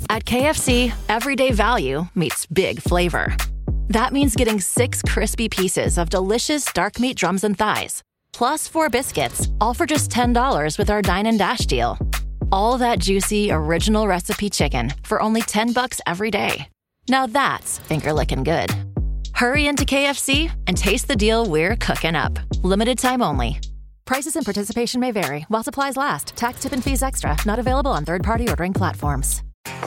At KFC, everyday value meets big flavor. That means getting 6 crispy pieces of delicious dark meat drums and thighs, plus 4 biscuits, all for just $10 with our Dine and Dash deal. All that juicy, original recipe chicken for only $10 every day. Now that's finger-licking good. Hurry into KFC and taste the deal we're cooking up. Limited time only. Prices and participation may vary while supplies last. Tax, tip, and fees extra. Not available on third-party ordering platforms.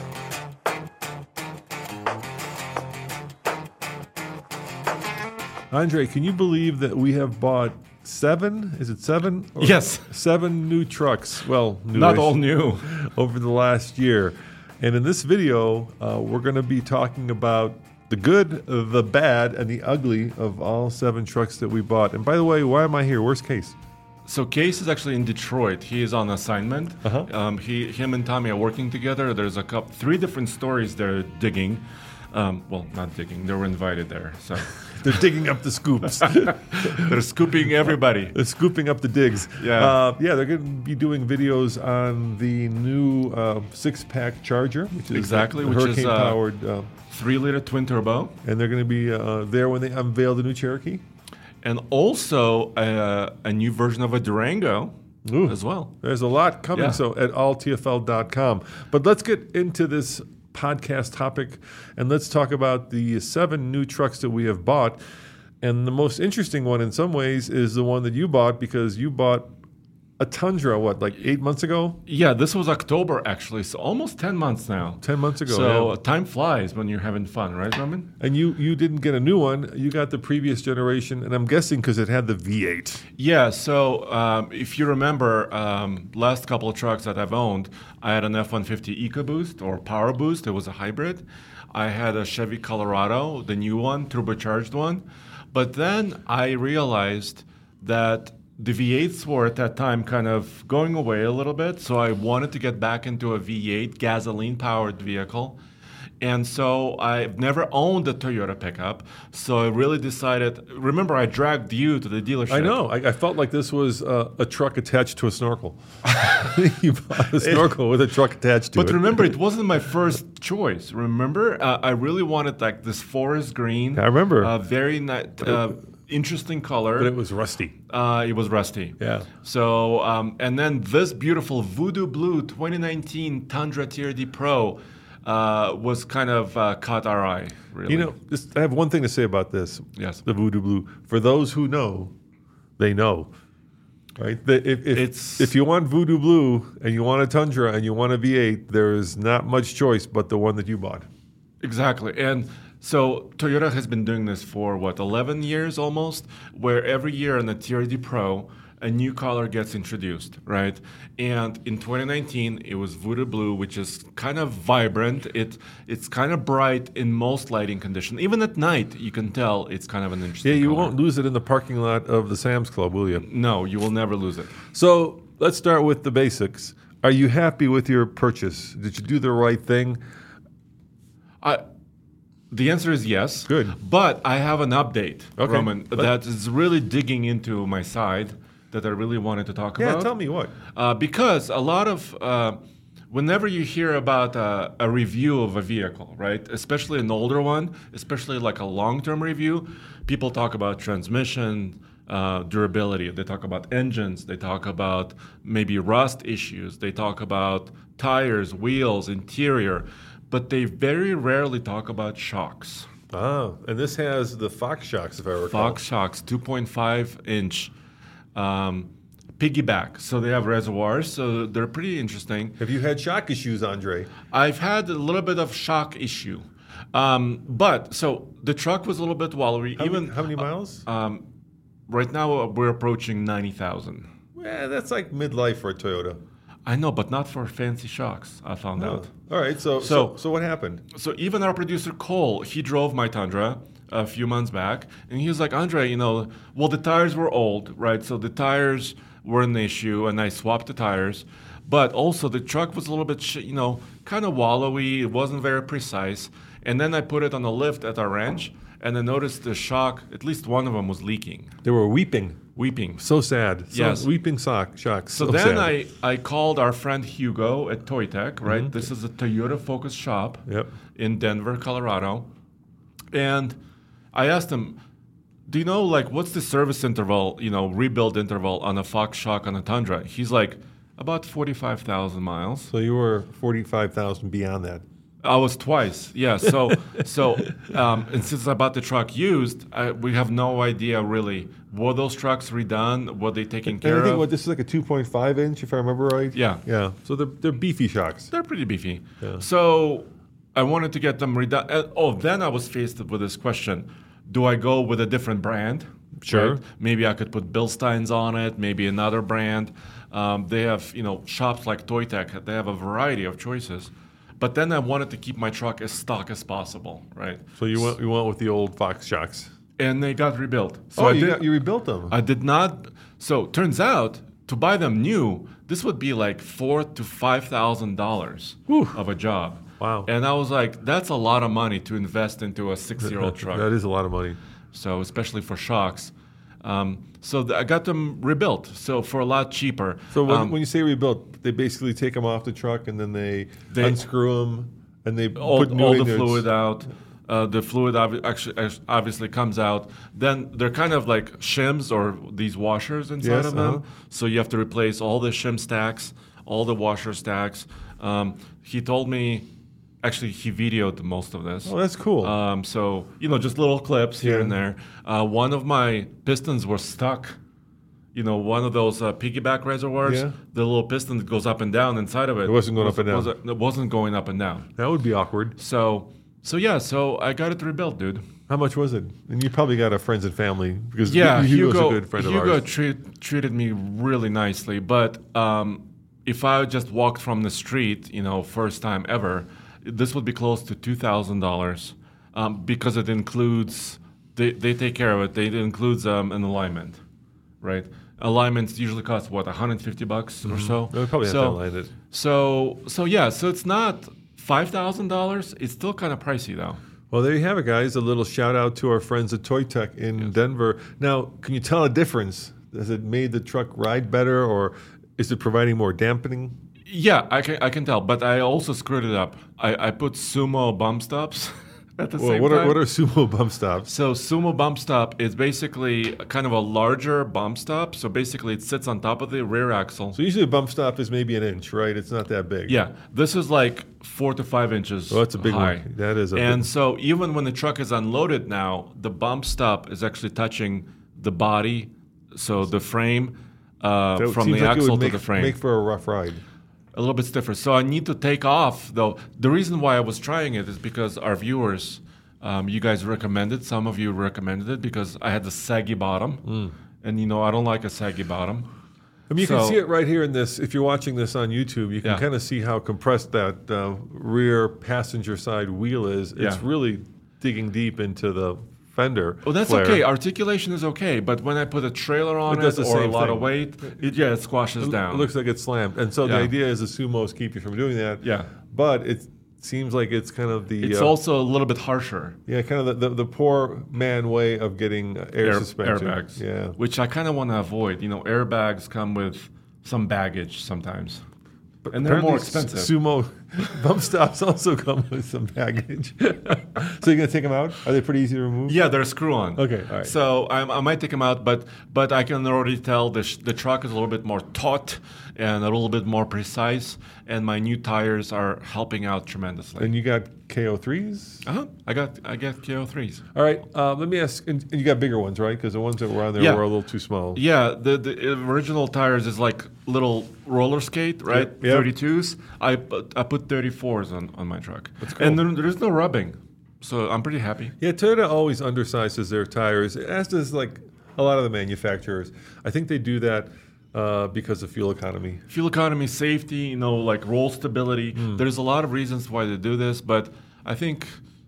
Andre, can you believe that we have bought 7? Is it 7? Yes. 7 new trucks. Well, not all new. Over the last year. And in this video, we're going to be talking about the good, the bad, and the ugly of all 7 trucks that we bought. And by the way, why am I here? Where's Case? So Case is actually in Detroit. He is on assignment. Him and Tommy are working together. There's 3 different stories they're digging. Well, not digging. They were invited there. So they're digging up the scoops. They're scooping everybody. They're scooping up the digs. Yeah. They're going to be doing videos on the new 6-pack Charger, which is hurricane-powered 3-liter twin turbo. And they're going to be there when they unveil the new Cherokee. And also a new version of a Durango as well. There's a lot coming, so at alltfl.com. But let's get into this podcast topic, and let's talk about the 7 new trucks that we have bought. And the most interesting one in some ways is the one that you bought, because you bought a Tundra, like 8 months ago? Yeah, this was October, actually, so almost 10 months now. 10 months ago, So time flies when you're having fun, right, Roman? And you didn't get a new one. You got the previous generation, and I'm guessing because it had the V8. Yeah, so if you remember, last couple of trucks that I've owned, I had an F-150 EcoBoost or Power Boost. It was a hybrid. I had a Chevy Colorado, the new one, turbocharged one. But then I realized that the V8s were at that time kind of going away a little bit, so I wanted to get back into a V8 gasoline-powered vehicle. And so I've never owned a Toyota pickup, so I really decided. Remember, I dragged you to the dealership. I know. I felt like this was a truck attached to a snorkel. You bought a snorkel with a truck attached to it. But remember, it wasn't my first choice. Remember, I really wanted like this forest green. I remember. Very nice. Interesting color. But it was rusty. It was rusty. Yeah. So, and then this beautiful Voodoo Blue 2019 Tundra TRD Pro was kind of caught our eye, really. You know, I have one thing to say about this. Yes. The Voodoo Blue. For those who know, they know. Right? If you want Voodoo Blue and you want a Tundra and you want a V8, there is not much choice but the one that you bought. Exactly. And so Toyota has been doing this for, 11 years almost, where every year in the TRD Pro, a new color gets introduced, right? And in 2019, it was Voodoo Blue, which is kind of vibrant. It's kind of bright in most lighting conditions. Even at night, you can tell it's kind of an interesting you color. won't lose it in the parking lot of the Sam's Club, will you? No, you will never lose it. So let's start with the basics. Are you happy with your purchase? Did you do the right thing? The answer is yes. Good. But I have an update, Roman, But that is really digging into my side that I really wanted to talk about. Yeah, tell me what. Because a lot of, whenever you hear about a review of a vehicle, right, especially an older one, especially like a long-term review, people talk about transmission, durability. They talk about engines. They talk about maybe rust issues. They talk about tires, wheels, interior. But they very rarely talk about shocks. Oh, and this has the Fox shocks, if I recall. Fox shocks, 2.5-inch piggyback. So they have reservoirs, so they're pretty interesting. Have you had shock issues, Andre? I've had a little bit of shock issue. But so the truck was a little bit wallery. How many miles? Right now, we're approaching 90,000. Yeah, that's like midlife for a Toyota. I know, but not for fancy shocks, I found out. All right, so what happened? So even our producer, Cole, he drove my Tundra a few months back, and he was like, Andre, the tires were old, right? So the tires were an issue, and I swapped the tires. But also the truck was a little bit, kind of wallowy. It wasn't very precise. And then I put it on a lift at our ranch, and I noticed the shock, at least one of them was leaking. They were weeping. weeping. So sad. Yes. Weeping shocks. So then sad. I called our friend Hugo at Toy Tech, right? Mm-hmm. This is a Toyota Focus shop Yep. in Denver, Colorado. And I asked him, do you know, like, what's the service interval, rebuild interval on a Fox Shock on a Tundra? He's like, about 45,000 miles. So you were 45,000 beyond that. I was twice, yeah. And since I bought the truck used, we have no idea really. Were those trucks redone? Were they taken And care I think of? this is like a 2.5 inch, if I remember right. Yeah. Yeah. So they're beefy shocks. They're pretty beefy. Yeah. So I wanted to get them redone. Then I was faced with this question. Do I go with a different brand? Sure. Right? Maybe I could put Bilsteins on it, maybe another brand. They have, shops like Toy Tech. They have a variety of choices. But then I wanted to keep my truck as stock as possible, right? So you went with the old Fox shocks. And they got rebuilt. So you rebuilt them. I did not. So turns out to buy them new, this would be like $4,000 to $5,000 of a job. Wow. And I was like, that's a lot of money to invest into a 6-year-old truck. That is a lot of money. So especially for shocks. I got them rebuilt. So for a lot cheaper. So when you say rebuilt, they basically take them off the truck and then they unscrew them and they put all new the fluid out. The fluid obviously comes out. Then they're kind of like shims or these washers inside of them. So you have to replace all the shim stacks, all the washer stacks. He told me, actually he videoed most of this. Oh, that's cool. So, just little clips here and there. One of my pistons were stuck. One of those piggyback reservoirs, Yeah. the little piston that goes up and down inside of it. It wasn't going up and down. It wasn't going up and down. That would be awkward. So I got it rebuilt, dude. How much was it? And you probably got a friends and family because Yeah, Hugo's a good friend of ours. treated me really nicely. But if I just walked from the street, first time ever, this would be close to $2,000 because it includes, they take care of it. It includes an alignment, right? Alignments usually cost, $150 or so? They probably have to align it. So it's not $5,000. It's still kind of pricey, though. Well, there you have it, guys. A little shout out to our friends at Toy Tech in Denver. Now, can you tell a difference? Has it made the truck ride better, or is it providing more dampening? Yeah, I can tell, but I also screwed it up. I put Sumo bump stops at the same time. What are Sumo bump stops? So Sumo bump stop is basically kind of a larger bump stop. So basically it sits on top of the rear axle. So usually a bump stop is maybe an inch, right? It's not that big. Yeah, this is like 4 to 5 inches. Oh, that's a big high. one. That is a And big so even when the truck is unloaded now, the bump stop is actually touching the body, so the frame So from seems the like it axle would to the frame. Make for a rough ride. A little bit stiffer. So I need to take off, though. The reason why I was trying it is because our viewers, you guys recommended, some of you recommended it because I had the saggy bottom. And, I don't like a saggy bottom. I mean, you can see it right here in this. If you're watching this on YouTube, you can kind of see how compressed that rear passenger side wheel is. It's really digging deep into the fender. Oh, that's flare. okay. Articulation is okay, but when I put a trailer on It does it the or a same lot thing. of weight, it squashes down. It looks like it's slammed. And so the Yeah. idea is the Sumos keep you from doing that. Yeah. But it seems like it's kind of the... It's also a little bit harsher. Yeah, kind of the poor man way of getting air suspension. Airbags. Yeah. Which I kind of want to avoid. Airbags come with some baggage sometimes. And they're more Apparently, expensive. Sumo bump stops also come with some baggage. So you're going to take them out? Are they pretty easy to remove? Yeah, they're screw-on. Okay, all right. So I might take them out, but I can already tell the truck is a little bit more taut and a little bit more precise, and my new tires are helping out tremendously. And you got KO3s? I got KO3s. All right, let me ask, and you got bigger ones, right? Because the ones that were on there Yeah. were a little too small. Yeah, the original tires is like little roller skate, right? Yep. 32s. I put 34s on my truck. That's cool. And there's no rubbing, so I'm pretty happy. Yeah, Toyota always undersizes their tires, as does like a lot of the manufacturers. I think they do that because of fuel economy. Fuel economy, safety, like roll stability. There's a lot of reasons why they do this, but I think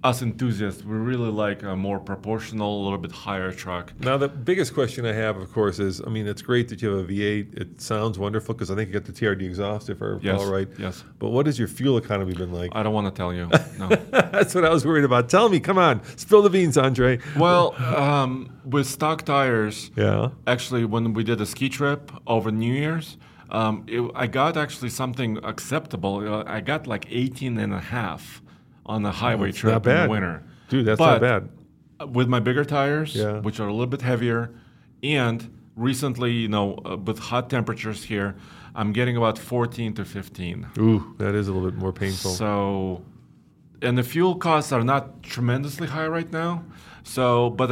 us enthusiasts, we really like a more proportional, a little bit higher truck. Now, the biggest question I have, of course, is, I mean, it's great that you have a V8. It sounds wonderful because I think you got the TRD exhaust, if I recall right. Yes. But what has your fuel economy been like? I don't want to tell you. No. That's what I was worried about. Tell me, come on, spill the beans, Andre. Well, with stock tires, Yeah. actually, when we did a ski trip over New Year's, I got actually something acceptable. I got like 18 and a half on the highway It's trip not bad. in the winter. Dude, that's But not bad. with my bigger tires, Yeah. which are a little bit heavier, and recently, with hot temperatures here, I'm getting about 14 to 15. Ooh, that is a little bit more painful. So, and the fuel costs are not tremendously high right now. So, but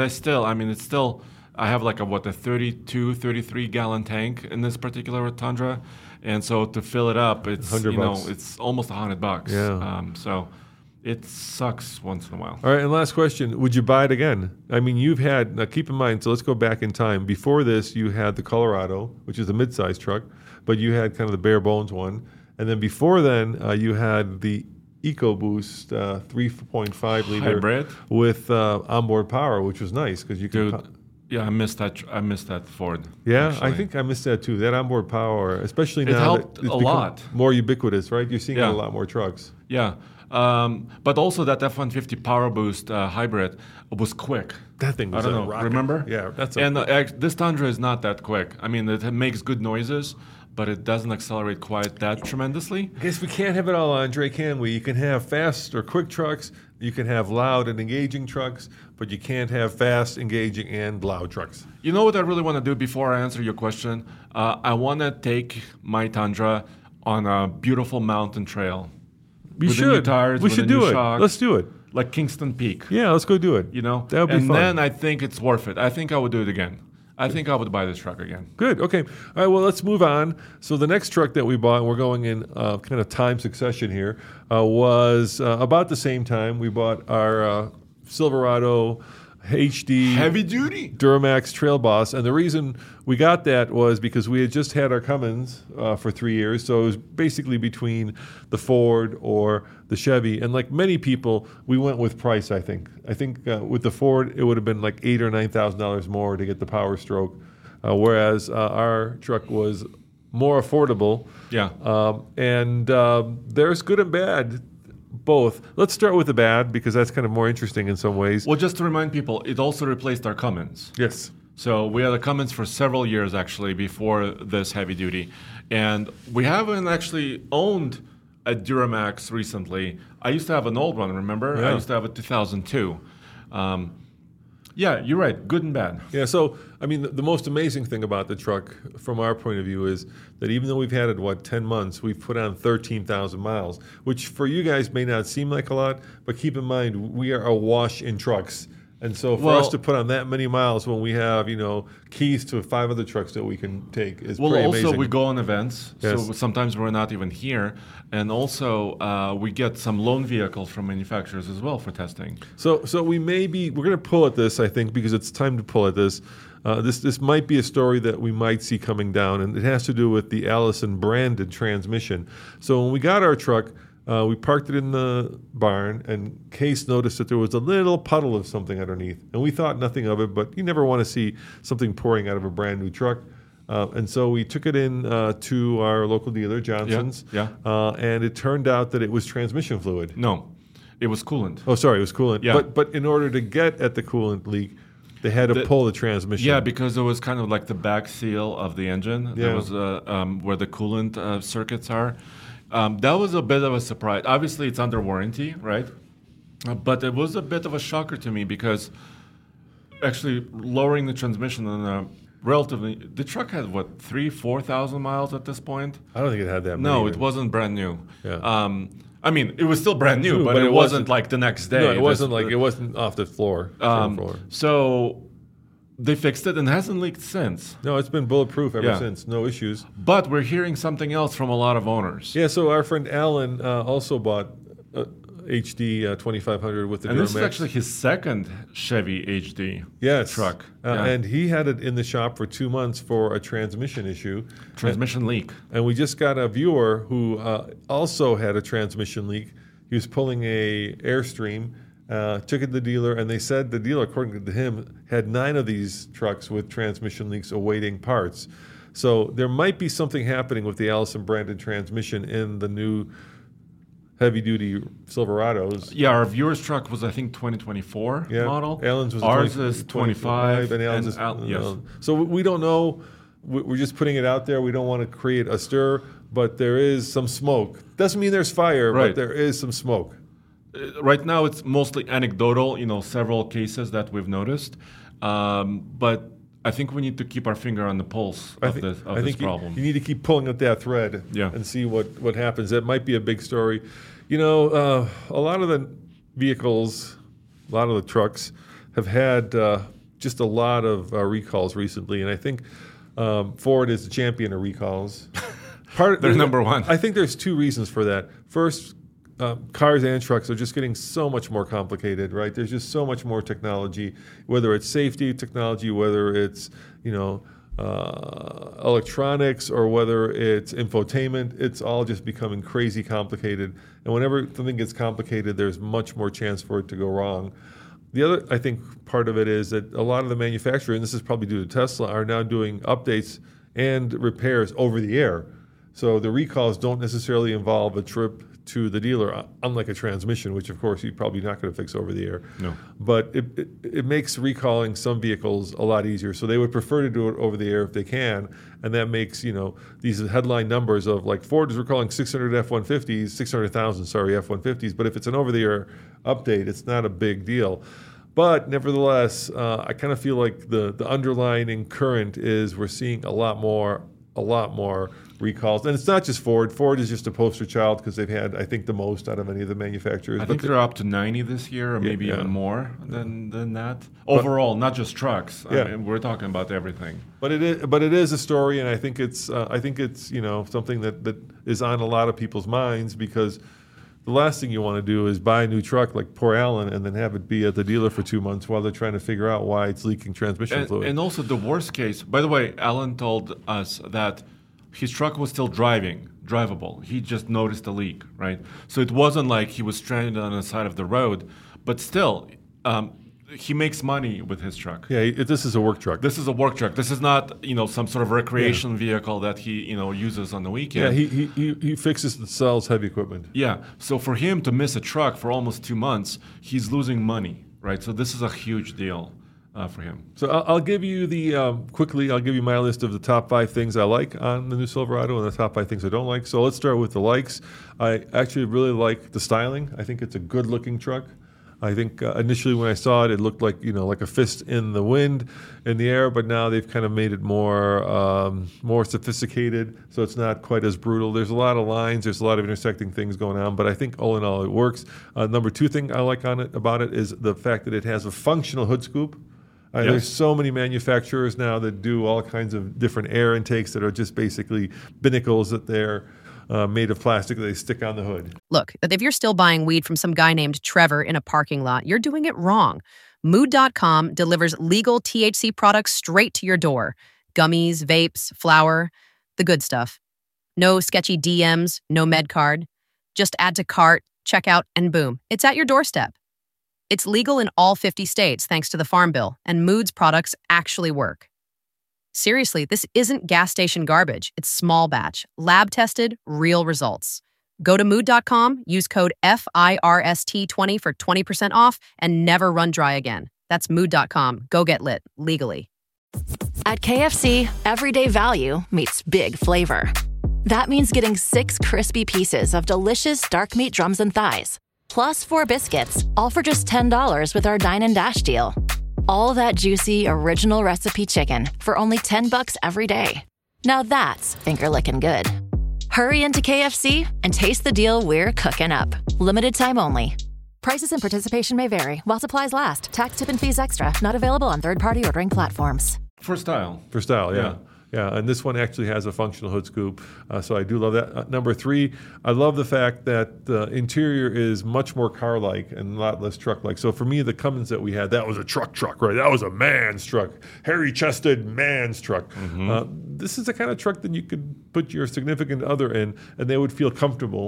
I have like a 32, 33 gallon tank in this particular Tundra. And so to fill it up, it's, $100. it's almost $100. Yeah. So it sucks once in a while. All right, and last question. Would you buy it again? I mean, now keep in mind, so let's go back in time. Before this, you had the Colorado, which is a mid-sized truck, but you had kind of the bare bones one. And then before then, you had the EcoBoost 3.5 liter Hybrid with onboard power, which was nice because you could. Dude, yeah, I missed that Ford. Yeah, actually. I think I missed that too. That onboard power, especially now helped that it's a become lot. more ubiquitous, right? You're seeing it in Yeah. a lot more trucks. Yeah. But also that F-150 Power Boost hybrid was quick. That thing was I don't a know. rocket. Remember? Yeah, that's And this Tundra is not that quick. I mean, it makes good noises, but it doesn't accelerate quite that tremendously. I guess we can't have it all, Andre, can we? You can have fast or quick trucks, you can have loud and engaging trucks, but you can't have fast, engaging, and loud trucks. You know what I really want to do before I answer your question? I want to take my Tundra on a beautiful mountain trail. We With the new should. tires, We with should the new do it. shocks. Let's do it. Like Kingston Peak. Yeah, let's go do it. That would be and fun. then I think it's worth it. I think I would do it again. I think I would buy this truck again. Good. Okay. All right. Well, let's move on. So the next truck that we bought, and we're going in kind of time succession here, was about the same time we bought our Silverado HD Heavy duty. Duramax Trail Boss, and the reason we got that was because we had just had our Cummins for 3 years, so it was basically between the Ford or the Chevy. And like many people, we went with price. I think with the Ford, it would have been like $8,000 or $9,000 more to get the Power Stroke, whereas our truck was more affordable. Yeah. And there's good and bad. Both. Let's start with the bad because that's kind of more interesting in some ways. Well, just to remind people, it also replaced our Cummins. Yes. So we had a Cummins for several years actually before this heavy duty, and we haven't actually owned a Duramax recently. I used to have an old one. Remember? Yeah. I used to have a 2002. Yeah, you're right. Good and bad. Yeah, so, I mean, the most amazing thing about the truck, from our point of view, is that even though we've had it, 10 months, we've put on 13,000 miles, which for you guys may not seem like a lot, but keep in mind, we are awash in trucks. And so for us to put on that many miles when we have, keys to 5 other trucks that we can take is pretty amazing. Also we go on events, Yes. so sometimes we're not even here. And also we get some loan vehicles from manufacturers as well for testing. So we're going to pull at this, I think, because it's time to pull at this. This might be a story that we might see coming down, and it has to do with the Allison branded transmission. So when we got our truck, we parked it in the barn, and Case noticed that there was a little puddle of something underneath. And we thought nothing of it, but you never want to see something pouring out of a brand new truck. And so we took it in to our local dealer, Johnson's. Yeah. And it turned out that it was transmission fluid. No, it was coolant. Oh, sorry, it was coolant. Yeah. But in order to get at the coolant leak, they had to pull the transmission. Yeah, because it was kind of like the back seal of the engine. Yeah. That was where the coolant circuits are. That was a bit of a surprise. Obviously, it's under warranty, right? But it was a bit of a shocker to me because actually lowering the transmission on the truck had 3,000-4,000 miles at this point. I don't think it had that many. No, it even. wasn't brand new. Yeah. I mean, it was still brand new, True, but it wasn't like the next day. No, it wasn't off the floor. Floor. So they fixed it and it hasn't leaked since. No, it's been bulletproof ever Yeah. since. No issues. But we're hearing something else from a lot of owners. Yeah, so our friend Alan also bought HD 2500 with the And Duramax. this is actually his second Chevy HD truck. Yeah. And he had it in the shop for 2 months for a transmission issue. Transmission leak. And we just got a viewer who also had a transmission leak. He was pulling a Airstream, took it to the dealer, and they said the dealer, according to him, had 9 of these trucks with transmission leaks awaiting parts. So there might be something happening with the Allison branded transmission in the new heavy-duty Silverados. Yeah, our viewer's truck was, I think, 2024 model. Alan's was Ours is 25. and Alan's is... yes. So we don't know. We're just putting it out there. We don't want to create a stir, but there is some smoke. Doesn't mean there's fire, Right. but there is some smoke. Right now, it's mostly anecdotal, several cases that we've noticed. But I think we need to keep our finger on the pulse of this problem. You need to keep pulling at that thread and see what happens. That might be a big story. A lot of the vehicles, a lot of the trucks have had just a lot of recalls recently, and I think Ford is the champion of recalls. They're number one. I think there's 2 reasons for that. First, cars and trucks are just getting so much more complicated, right? There's just so much more technology, whether it's safety technology, whether it's, electronics, or whether it's infotainment. It's all just becoming crazy complicated. And whenever something gets complicated, there's much more chance for it to go wrong. The other, I think, part of it is that a lot of the manufacturers, and this is probably due to Tesla, are now doing updates and repairs over the air. So the recalls don't necessarily involve a trip to the dealer, unlike a transmission, which of course you're probably not going to fix over the air. No. But it makes recalling some vehicles a lot easier. So they would prefer to do it over the air if they can, and that makes these headline numbers of like Ford is recalling 600,000 F-150s, but if it's an over-the-air update, it's not a big deal. But nevertheless, I kind of feel like the underlying current is we're seeing a lot more recalls. And it's not just Ford. Ford is just a poster child because they've had, I think, the most out of any of the manufacturers. I think they're up to 90 this year, or maybe even more than that. Overall, not just trucks. I mean, we're talking about everything. But it is a story, and I think it's something that is on a lot of people's minds, because the last thing you want to do is buy a new truck like poor Alan and then have it be at the dealer for 2 months while they're trying to figure out why it's leaking transmission fluid. And also the worst case, by the way, Alan told us that his truck was still drivable. He just noticed a leak, right? So it wasn't like he was stranded on the side of the road, but still, he makes money with his truck. Yeah, this is a work truck. This is a work truck. This is not, some sort of recreation vehicle that he, uses on the weekend. Yeah, he fixes and sells heavy equipment. Yeah, so for him to miss a truck for almost 2 months, he's losing money, right? So this is a huge deal for him. So I'll give you I'll give you my list of the top 5 things I like on the new Silverado and the top 5 things I don't like. So let's start with the likes. I actually really like the styling. I think it's a good-looking truck. I think initially when I saw it, it looked like like a fist in the wind, in the air. But now they've kind of made it more sophisticated, so it's not quite as brutal. There's a lot of lines, there's a lot of intersecting things going on, but I think all in all it works. Number 2 thing I like about it is the fact that it has a functional hood scoop. There's so many manufacturers now that do all kinds of different air intakes that are just basically binnacles that they're made of plastic that they stick on the hood. Look, if you're still buying weed from some guy named Trevor in a parking lot, you're doing it wrong. Mood.com delivers legal THC products straight to your door. Gummies, vapes, flour, the good stuff. No sketchy DMs, no med card. Just add to cart, checkout, and boom, it's at your doorstep. It's legal in all 50 states thanks to the Farm Bill, and Mood's products actually work. Seriously, this isn't gas station garbage. It's small batch, lab tested, real results. Go to mood.com, use code FIRST20 for 20% off, and never run dry again. That's mood.com. Go get lit, legally. At KFC, everyday value meets big flavor. That means getting 6 crispy pieces of delicious dark meat drums and thighs, plus 4 biscuits, all for just $10 with our Dine and Dash deal. All that juicy, original recipe chicken for only $10 every day. Now that's finger-licking good. Hurry into KFC and taste the deal we're cooking up. Limited time only. Prices and participation may vary while supplies last. Tax, tip, and fees extra. Not available on third-party ordering platforms. For style. For style, yeah. Yeah, and this one actually has a functional hood scoop, so I do love that. Number 3, I love the fact that the interior is much more car-like and a lot less truck-like. So for me, the Cummins that we had, that was a truck, right? That was a man's truck, hairy-chested man's truck. Mm-hmm. This is the kind of truck that you could put your significant other in, and they would feel comfortable.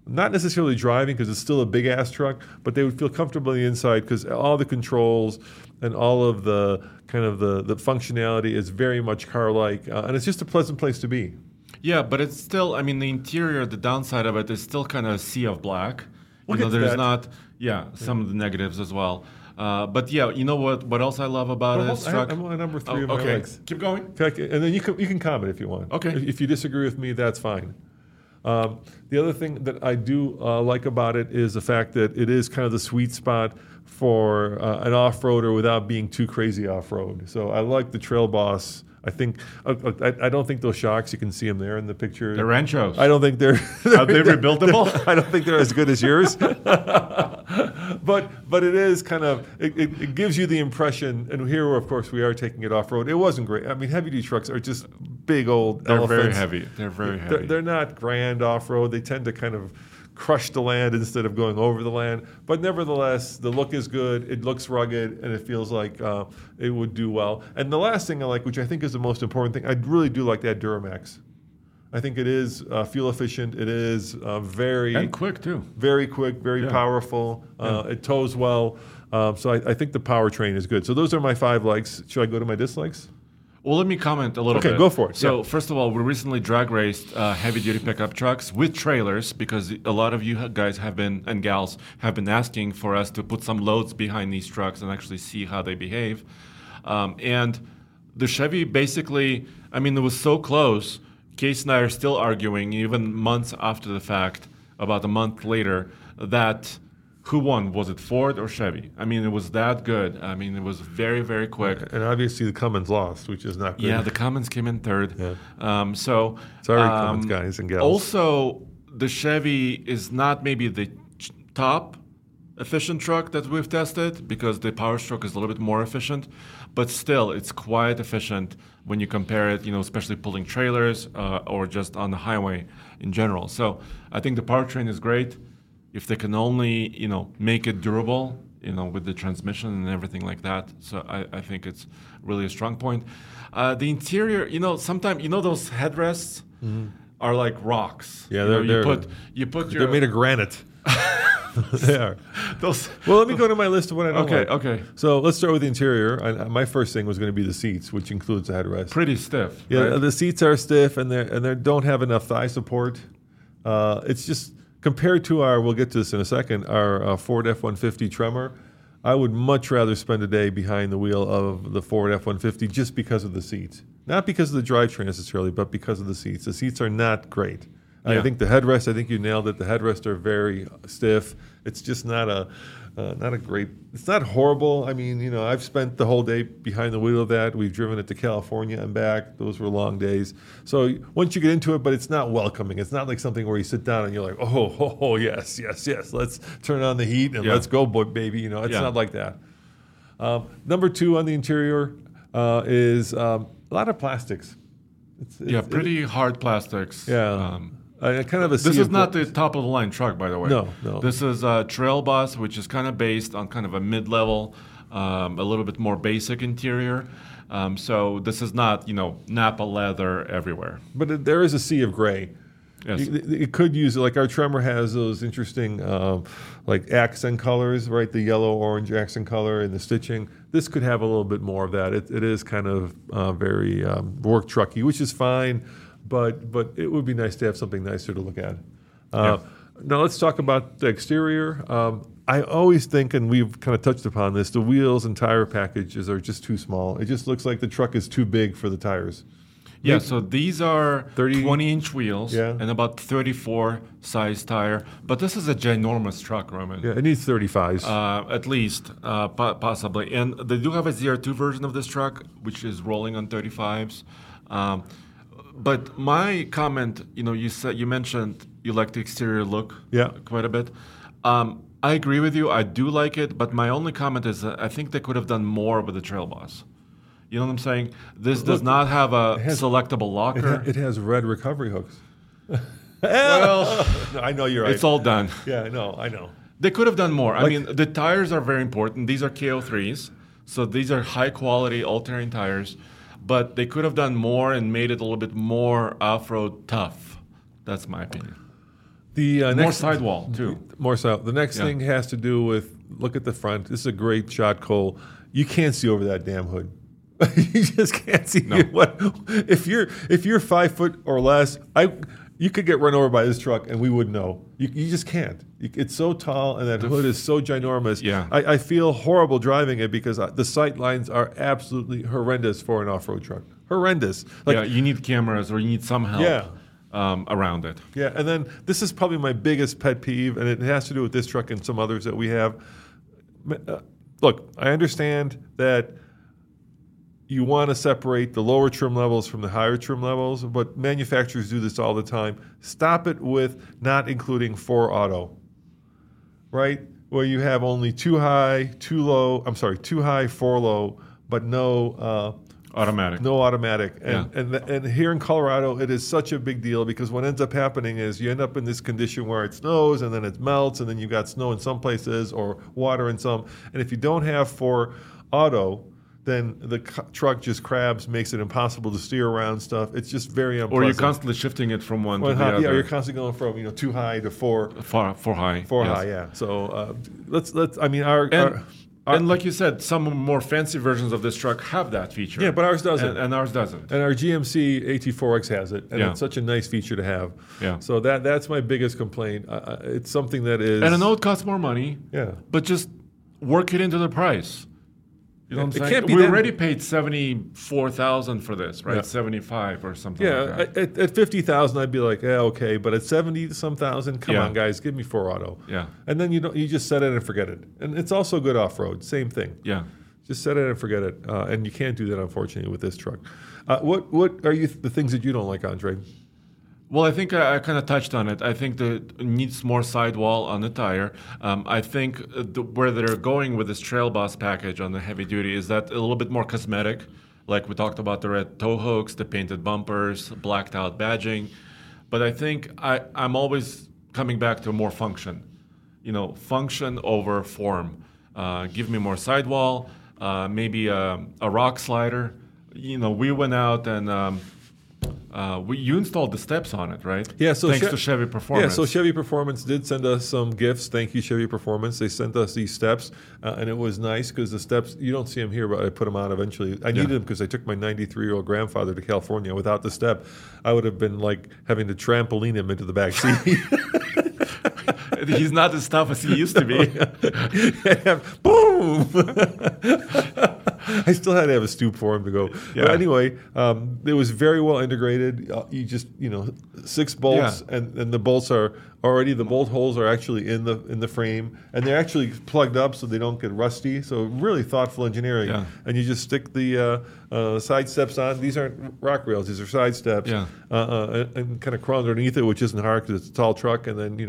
not necessarily driving because it's still a big ass truck, but they would feel comfortable on the inside because all the controls and all of the kind of the functionality is very much car-like, and it's just a pleasant place to be. Yeah, but it's still, I mean, the interior, the downside of it is still kind of a sea of black. We'll get to there's that. not, some of the negatives as well. But yeah, you know what else I love about this truck? I'm on number 3 of my okay, legs. keep going. Okay, and then you can comment if you want. Okay. If you disagree with me, that's fine. The other thing that I do like about it is the fact that it is kind of the sweet spot for an off-roader without being too crazy off-road. So I like the Trail Boss. I think I don't think those shocks, you can see them there in the picture. The Ranchos. I don't think they're Are they rebuildable? I don't think they're as good as yours. but it is kind of it gives you the impression, and here of course we are taking it off road. It wasn't great. I mean, heavy duty trucks are just big old They're elephants. very heavy. They're very heavy. They're not grand off road. They tend to kind of crush the land instead of going over the land. But nevertheless, the look is good. It looks rugged, and it feels like it would do well. And the last thing I like, which I think is the most important thing, I really do like that Duramax. I think it is fuel efficient. It is very and quick too. very quick, very powerful. It tows well. So I think the powertrain is good. So those are my 5 likes. Should I go to my dislikes? Well, let me comment a little bit. Okay, go for it. So, first of all, we recently drag raced heavy-duty pickup trucks with trailers because a lot of you guys and gals have been asking for us to put some loads behind these trucks and actually see how they behave. And the Chevy basically, I mean, it was so close. Case and I are still arguing, even months after the fact, about a month later, that who won? Was it Ford or Chevy? I mean, it was that good. I mean, it was very, very quick. And obviously the Cummins lost, which is not good. Yeah, the Cummins came in third. Yeah. Sorry, Cummins guys and gals. Also, the Chevy is not maybe the top efficient truck that we've tested because the Power Stroke is a little bit more efficient, but still, it's quite efficient when you compare it, especially pulling trailers or just on the highway in general. So I think the powertrain is great. If they can only, make it durable, with the transmission and everything like that. So I think it's really a strong point. The interior, sometimes, those headrests are like rocks. Yeah, they're made of granite. They are. Well, let me go to my list of what I don't like. Okay. So let's start with the interior. My first thing was going to be the seats, which includes the headrest. Pretty stiff. Yeah, right? the seats are stiff and they don't have enough thigh support. It's just compared to we'll get to this in a second, our Ford F-150 Tremor. I would much rather spend a day behind the wheel of the Ford F-150 just because of the seats. Not because of the drivetrain necessarily, but because of the seats. The seats are not great. Yeah. I think the headrest, I think you nailed it. The headrests are very stiff. It's just not a great, it's not horrible. I mean, I've spent the whole day behind the wheel of that. We've driven it to California and back. Those were long days. So once you get into it, but it's not welcoming. It's not like something where you sit down and you're like, oh, yes. Let's turn on the heat and let's go, boy, baby. It's not like that. Number 2 on the interior is a lot of plastics. It's pretty hard plastics. Yeah. Kind of a this is not the top of the line truck, by the way. No. This is a Trail Boss, which is kind of based on kind of a mid-level, a little bit more basic interior. So this is not, Napa leather everywhere. But there is a sea of gray. Yes. It could use, like our Tremor has those interesting like accent colors, right? The yellow, orange accent color and the stitching. This could have a little bit more of that. It is kind of very work trucky, which is fine. But it would be nice to have something nicer to look at. Now let's talk about the exterior. I always think, and we've kind of touched upon this, the wheels and tire packages are just too small. It just looks like the truck is too big for the tires. Yeah, so these are 20-inch wheels and about 34 size tire. But this is a ginormous truck, Roman. Yeah, it needs 35s. At least, possibly. And they do have a ZR2 version of this truck, which is rolling on 35s. But my comment, you mentioned you like the exterior look quite a bit. I agree with you. I do like it. But my only comment is that I think they could have done more with the Trail Boss. You know what I'm saying? This does not have a selectable locker. It has red recovery hooks. Well, no, I know you're right. It's all done. Yeah, no, I know. They could have done more. I mean, the tires are very important. These are KO3s. So these are high-quality all-terrain tires. But they could have done more and made it a little bit more off-road tough. That's my opinion. The More next sidewall too. More so. The next thing has to do with, look at the front. This is a great shot, Cole. You can't see over that damn hood. You just can't see what. If you're 5 foot or less, you could get run over by this truck and we wouldn't know. You just can't. It's so tall and that hood is so ginormous. Yeah. I feel horrible driving it because the sight lines are absolutely horrendous for an off-road truck. Horrendous. You need cameras or you need some help. Yeah. Around it. Yeah, and then this is probably my biggest pet peeve, and it has to do with this truck and some others that we have. Look, I understand that you want to separate the lower trim levels from the higher trim levels, but manufacturers do this all the time. Stop it with not including 4 auto, right? Where you have only 2 high, 4 low, but no automatic. No automatic. And here in Colorado, it is such a big deal because what ends up happening is you end up in this condition where it snows and then it melts and then you've got snow in some places or water in some. And if you don't have 4 auto, then the truck just crabs, makes it impossible to steer around stuff. It's just very unpleasant. Or you're constantly shifting it from one to the other. Yeah, you're constantly going from 2 high to 4. 4 high. 4 high, yeah. So let's. I mean, and like you said, some more fancy versions of this truck have that feature. Yeah, but ours doesn't. And ours doesn't. And our GMC AT4X has it, and it's such a nice feature to have. Yeah. So that's my biggest complaint. It's something that is. And I know it costs more money. Yeah. But just work it into the price. You know what I'm saying? Can't be we already paid $74,000 for this, right? Yeah. 75 or something like that. At 50,000, I'd be like, yeah, okay. But at 70-some thousand, come on, guys, give me 4 auto. Yeah. And then you just set it and forget it. And it's also good off road, same thing. Yeah. Just set it and forget it. And you can't do that, unfortunately, with this truck. What are the things that you don't like, Andre? Well, I think I kind of touched on it. I think that it needs more sidewall on the tire. I think where they're going with this Trail Boss package on the heavy duty is that a little bit more cosmetic. Like we talked about the red tow hooks, the painted bumpers, blacked out badging. But I think I'm always coming back to more function. Function over form. Give me more sidewall, maybe a rock slider. We went out and... you installed the steps on it, right? Yeah. So thanks to Chevy Performance. Yeah. So Chevy Performance did send us some gifts. Thank you, Chevy Performance. They sent us these steps, and it was nice because the steps, you don't see them here, but I put them on eventually. I needed them because I took my 93-year-old grandfather to California. Without the step, I would have been like having to trampoline him into the back seat. He's not as tough as he used to be. Boom! I still had to have a stoop for him to go. Yeah. But anyway, it was very well integrated. You just 6 bolts, and the bolts are already, the bolt holes are actually in the frame, and they're actually plugged up so they don't get rusty. So really thoughtful engineering. Yeah. And you just stick the side steps on. These aren't rock rails; these are side steps. Yeah. And kind of crawl underneath it, which isn't hard because it's a tall truck, and then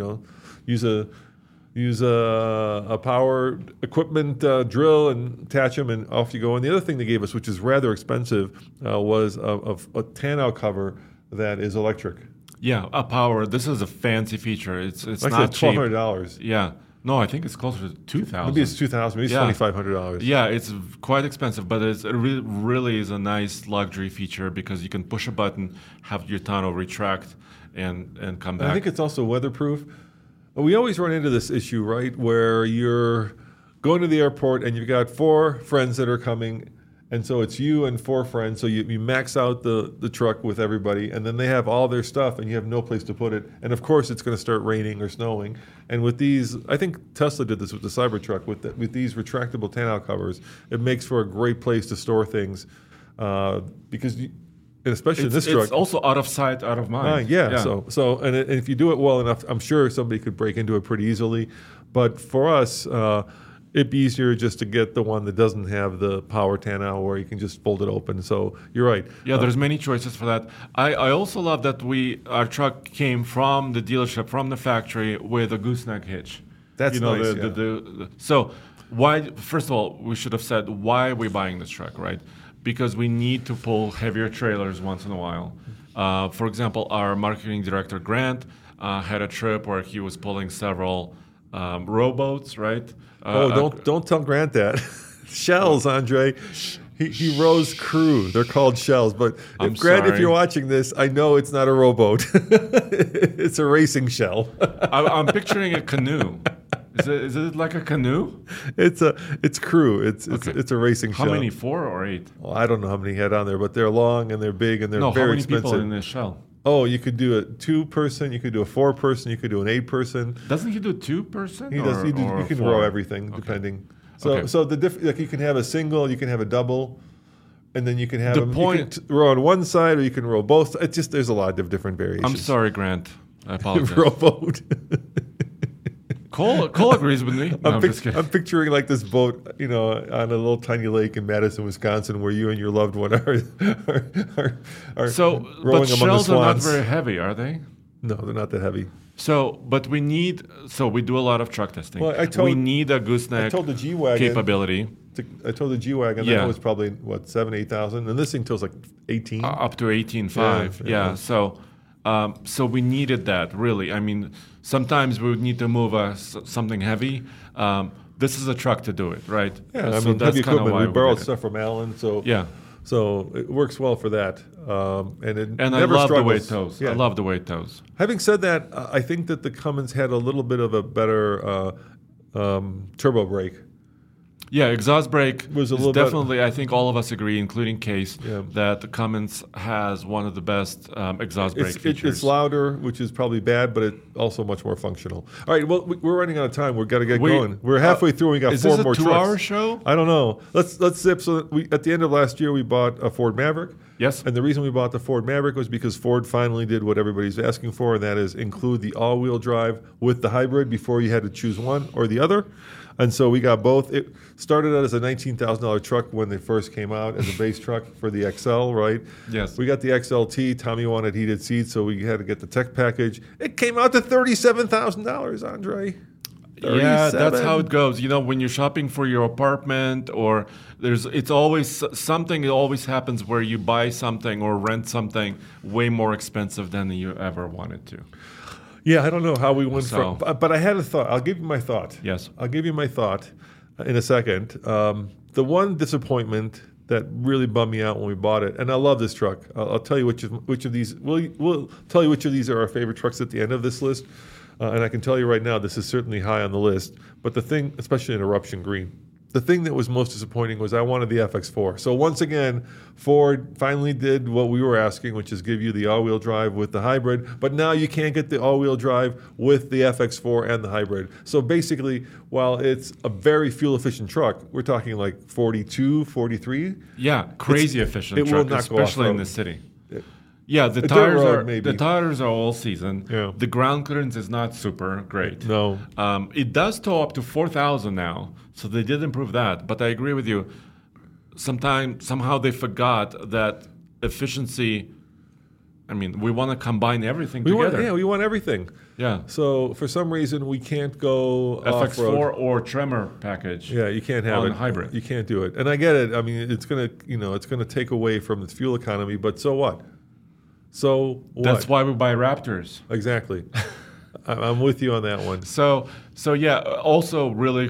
use a power equipment drill and attach them, and off you go. And the other thing they gave us, which is rather expensive, was a tonneau cover that is electric. Yeah, a power. This is a fancy feature. It's like not cheap. $1,200. Yeah. No, I think it's closer to $2,000. Maybe it's $2,000. Maybe it's $2,500. Yeah, it's quite expensive, but it really is a nice luxury feature because you can push a button, have your tonneau retract, and come back. I think it's also weatherproof. We always run into this issue, right, where you're going to the airport and you've got 4 friends that are coming, and so it's you and 4 friends. So you max out the truck with everybody, and then they have all their stuff, and you have no place to put it. And of course, it's going to start raining or snowing. And with these, I think Tesla did this with the Cybertruck. With these retractable tonneau covers, it makes for a great place to store things because. And especially in this truck, it's also out of sight, out of mind. Yeah. So, and if you do it well enough, I'm sure somebody could break into it pretty easily. But for us, it'd be easier just to get the one that doesn't have the power tonneau, where you can just fold it open. So you're right. Yeah, there's many choices for that. I also love that our truck came from the dealership, from the factory, with a gooseneck hitch. That's nice. So why? First of all, we should have said why are we buying this truck, right? Because we need to pull heavier trailers once in a while. For example, our marketing director, Grant, had a trip where he was pulling several rowboats, right? Don't tell Grant that. Shells, Andre. He rows crew. They're called shells. But I'm Grant, if sorry. you're watching this, I know it's not a rowboat. It's a racing shell. I'm picturing a canoe. Is it like a canoe? It's crew. It's a racing How shell. many? 4 or 8? Well, I don't know how many he had on there, but they're long and they're big and they're No, very how many expensive. people in this shell? Oh, you could do a 2-person, you could do a 4-person, you could do an 8-person. Doesn't he do 2-person? He does. You can 4? row everything depending. So Okay. so like you can have a single, you can have a double, and then you can have The them. You point- can row on one side, or you can row both. It's just there's a lot of different variations. I'm sorry, Grant. I apologize. Rowboat. Cole agrees with me. No, I'm just kidding. I'm picturing like this boat, on a little tiny lake in Madison, Wisconsin, where you and your loved one are So, rowing but among the shells are not swans. very heavy, are they? No, they're not that heavy. So, but we do a lot of truck testing. Well, I we told- need a I gooseneck told the G-Wagon. capability I told the G-Wagon Yeah. that was probably, 7,000-8,000, and this thing tow's like 18. up to 18.5. Yeah. Yeah. So we needed that really. I mean, sometimes we would need to move something heavy. This is a truck to do it, right? Yeah, so I mean, that's heavy kind of equipment. why We borrowed did it. stuff from Allen, so Yeah. so it works well for that. And it And I never love the way it struggles. tows. Yeah. I love the way it tows. Having said that, I think that the Cummins had a little bit of a better turbo brake. Yeah, exhaust brake Was a is little bit- definitely. I think all of us agree, including Case, Yeah. that the Cummins has one of the best exhaust brake features. It's louder, which is probably bad, but it's also much more functional. All right, well, we're running out of time. We've got to get going. We're halfway through. And we got is 4 this a more 2-hour trucks. show? I don't know. Let's zip. So at the end of last year, we bought a Ford Maverick. Yes. And the reason we bought the Ford Maverick was because Ford finally did what everybody's asking for, and that is include the all-wheel drive with the hybrid. Before you had to choose one or the other. And so we got both. It started out as a $19,000 truck when they first came out as a base truck for the XL, right? Yes. We got the XLT. Tommy wanted heated seats, so we had to get the tech package. It came out to $37,000, Andre. Yeah, that's 37. how it goes. When you're shopping for your apartment, or it's always something. It always happens where you buy something or rent something way more expensive than you ever wanted to. Yeah, I don't know how we went So- from, but I had a thought. I'll give you my thought. Yes. I'll give you my thought in a second. The one disappointment that really bummed me out when we bought it, and I love this truck. I'll tell you which of these. We'll tell you which of these are our favorite trucks at the end of this list. And I can tell you right now, this is certainly high on the list. But the thing, especially in eruption green, the thing that was most disappointing was I wanted the FX4. So once again, Ford finally did what we were asking, which is give you the all-wheel drive with the hybrid. But now you can't get the all-wheel drive with the FX4 and the hybrid. So basically, while it's a very fuel-efficient truck, we're talking like 42, 43. Yeah, crazy efficient it will truck, not go especially in off-road. the city. Yeah, the dirt tires road, are maybe. the tires are all season. Yeah. The ground clearance is not super great. No. It does tow up to 4,000 now, so they did improve that. But I agree with you. Somehow they forgot that efficiency. I mean, we want to combine everything together. We want everything. Yeah. So for some reason, we can't go FX4 off-road. or Tremor package. Yeah, you can't have on it. hybrid. You can't do it. And I get it. I mean, it's gonna take away from the fuel economy. But so what? So what? That's why we buy Raptors. Exactly. I'm with you on that one. So yeah. Also, really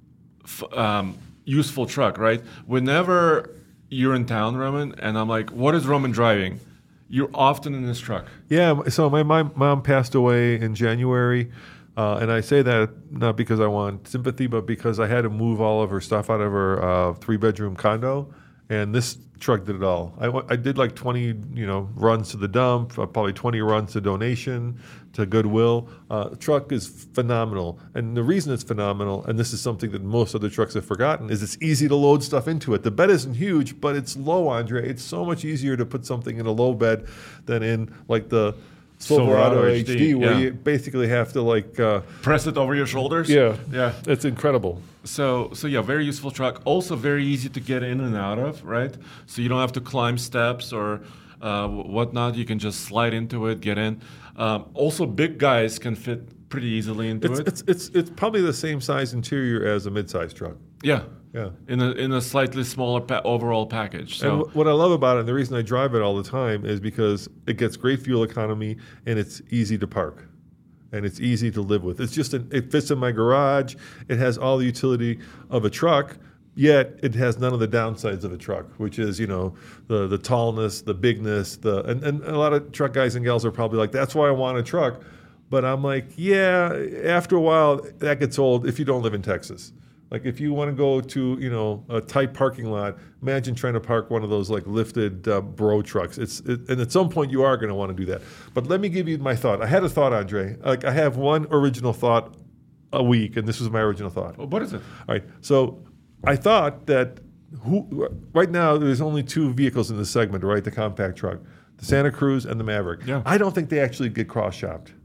useful truck, right? Whenever you're in town, Roman, and I'm like, "What is Roman driving?" You're often in this truck. Yeah. So my mom passed away in January, and I say that not because I want sympathy, but because I had to move all of her stuff out of her 3-bedroom condo, and this truck did it all. I did like 20, runs to the dump, probably 20 runs to donation, to Goodwill. The truck is phenomenal, and the reason it's phenomenal, and this is something that most other trucks have forgotten, is it's easy to load stuff into it. The bed isn't huge, but it's low, Andre. It's so much easier to put something in a low bed than in like the Silverado HD, where yeah. you basically have to Press it over your shoulders. yeah, Yeah. it's incredible. So yeah, very useful truck. Also very easy to get in and out of, right? So you don't have to climb steps or whatnot. You can just slide into it, get in. Also, big guys can fit pretty easily into it. It's probably the same size interior as a midsize truck. Yeah. Yeah. In a slightly smaller overall package. So And what I love about it, and the reason I drive it all the time, is because it gets great fuel economy and it's easy to park. And it's easy to live with. It's just it fits in my garage. It has all the utility of a truck, Yet it has none of the downsides of a truck, which is, the tallness, the bigness, and a lot of truck guys and gals are probably like, that's why I want a truck. But I'm like, yeah, after a while, that gets old if you don't live in Texas. Like if you want to go to, a tight parking lot, imagine trying to park one of those like lifted bro trucks. And at some point you are going to want to do that. But let me give you my thought. I had a thought, Andre. Like I have one original thought a week, and this was my original thought. Well, what is it? All right. So I thought that right now there's only two vehicles in this segment, right? The compact truck, the Santa Cruz and the Maverick. Yeah. I don't think they actually get cross-shopped.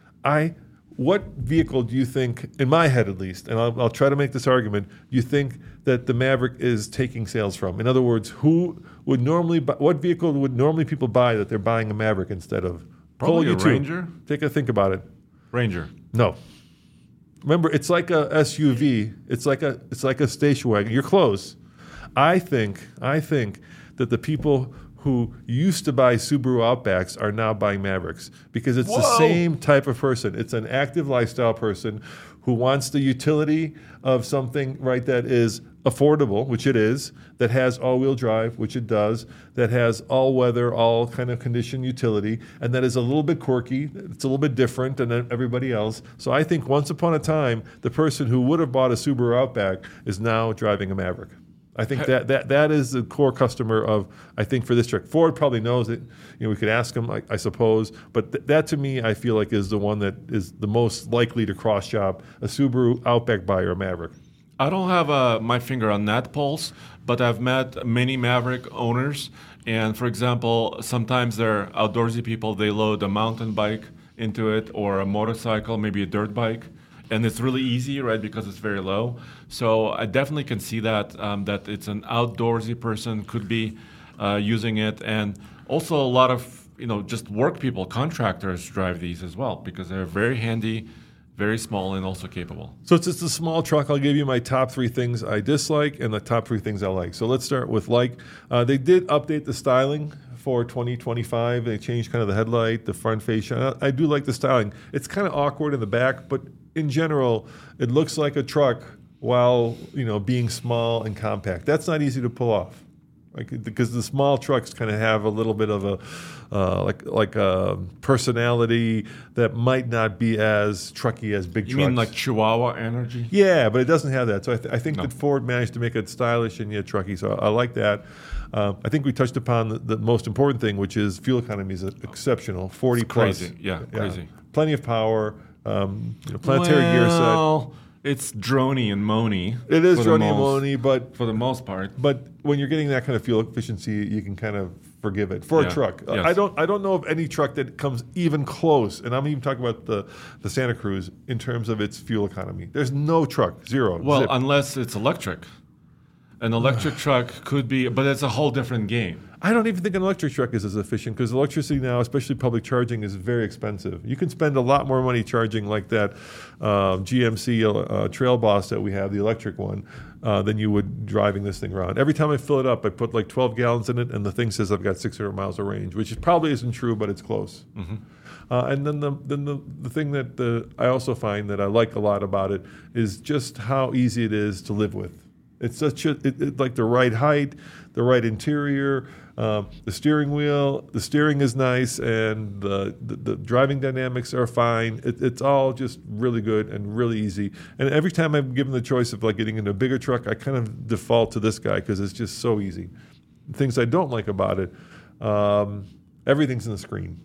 What vehicle do you think, in my head at least, and I'll try to make this argument, do you think that the Maverick is taking sales from? In other words, what vehicle would normally people buy that they're buying a Maverick instead of? Probably a Ranger. Take a think about it. Ranger. No. Remember, it's like a SUV. It's like a station wagon. You're close. I think that the people who used to buy Subaru Outbacks are now buying Mavericks because it's the same type of person. It's an active lifestyle person who wants the utility of something, right, that is affordable, which it is, that has all-wheel drive, which it does, that has all-weather, all kind of condition utility, and that is a little bit quirky. It's a little bit different than everybody else. So I think once upon a time, the person who would have bought a Subaru Outback is now driving a Maverick. I think that is the core customer of, I think, for this truck. Ford probably knows it. We could ask them, I suppose. But that, to me, I feel like is the one that is the most likely to cross-shop a Subaru Outback buyer or Maverick. I don't have my finger on that pulse, but I've met many Maverick owners. And, for example, sometimes they're outdoorsy people. They load a mountain bike into it or a motorcycle, maybe a dirt bike. And it's really easy, right, because it's very low. So I definitely can see that it's an outdoorsy person could be using it. And also a lot of, just work people, contractors drive these as well because they're very handy, very small, and also capable. So it's just a small truck. I'll give you my top three things I dislike and the top three things I like. So let's start with like. They did update the styling for 2025. They changed kind of the headlight, the front fascia. I do like the styling. It's kind of awkward in the back, but in general, it looks like a truck while being small and compact. That's not easy to pull off, right? Because the small trucks kind of have a little bit of a personality that might not be as trucky as big trucks. You mean like Chihuahua energy? Yeah, but it doesn't have that. So I think that Ford managed to make it stylish and yet trucky. So I like that. I think we touched upon the most important thing, which is fuel economy is exceptional, 40 it's plus. Crazy, yeah, crazy. Plenty of power. Planetary gear set. Well, it's droney and moany. It is droney and moany, but for the most part. But when you're getting that kind of fuel efficiency, you can kind of forgive it for a truck. Yes. I don't know of any truck that comes even close, and I'm even talking about the Santa Cruz in terms of its fuel economy. There's no truck, zero. Well, zip. unless it's electric. An electric truck could be, but it's a whole different game. I don't even think an electric truck is as efficient because electricity now, especially public charging, is very expensive. You can spend a lot more money charging like that GMC Trail Boss that we have, the electric one, than you would driving this thing around. Every time I fill it up, I put like 12 gallons in it, and the thing says I've got 600 miles of range, which probably isn't true, but it's close. Mm-hmm. And then the thing that I also find that I like a lot about it is just how easy it is to live with. It's like the right height, the right interior, the steering wheel. The steering is nice, and the driving dynamics are fine. It's all just really good and really easy. And every time I'm given the choice of like getting into a bigger truck, I kind of default to this guy because it's just so easy. Things I don't like about it, everything's in the screen.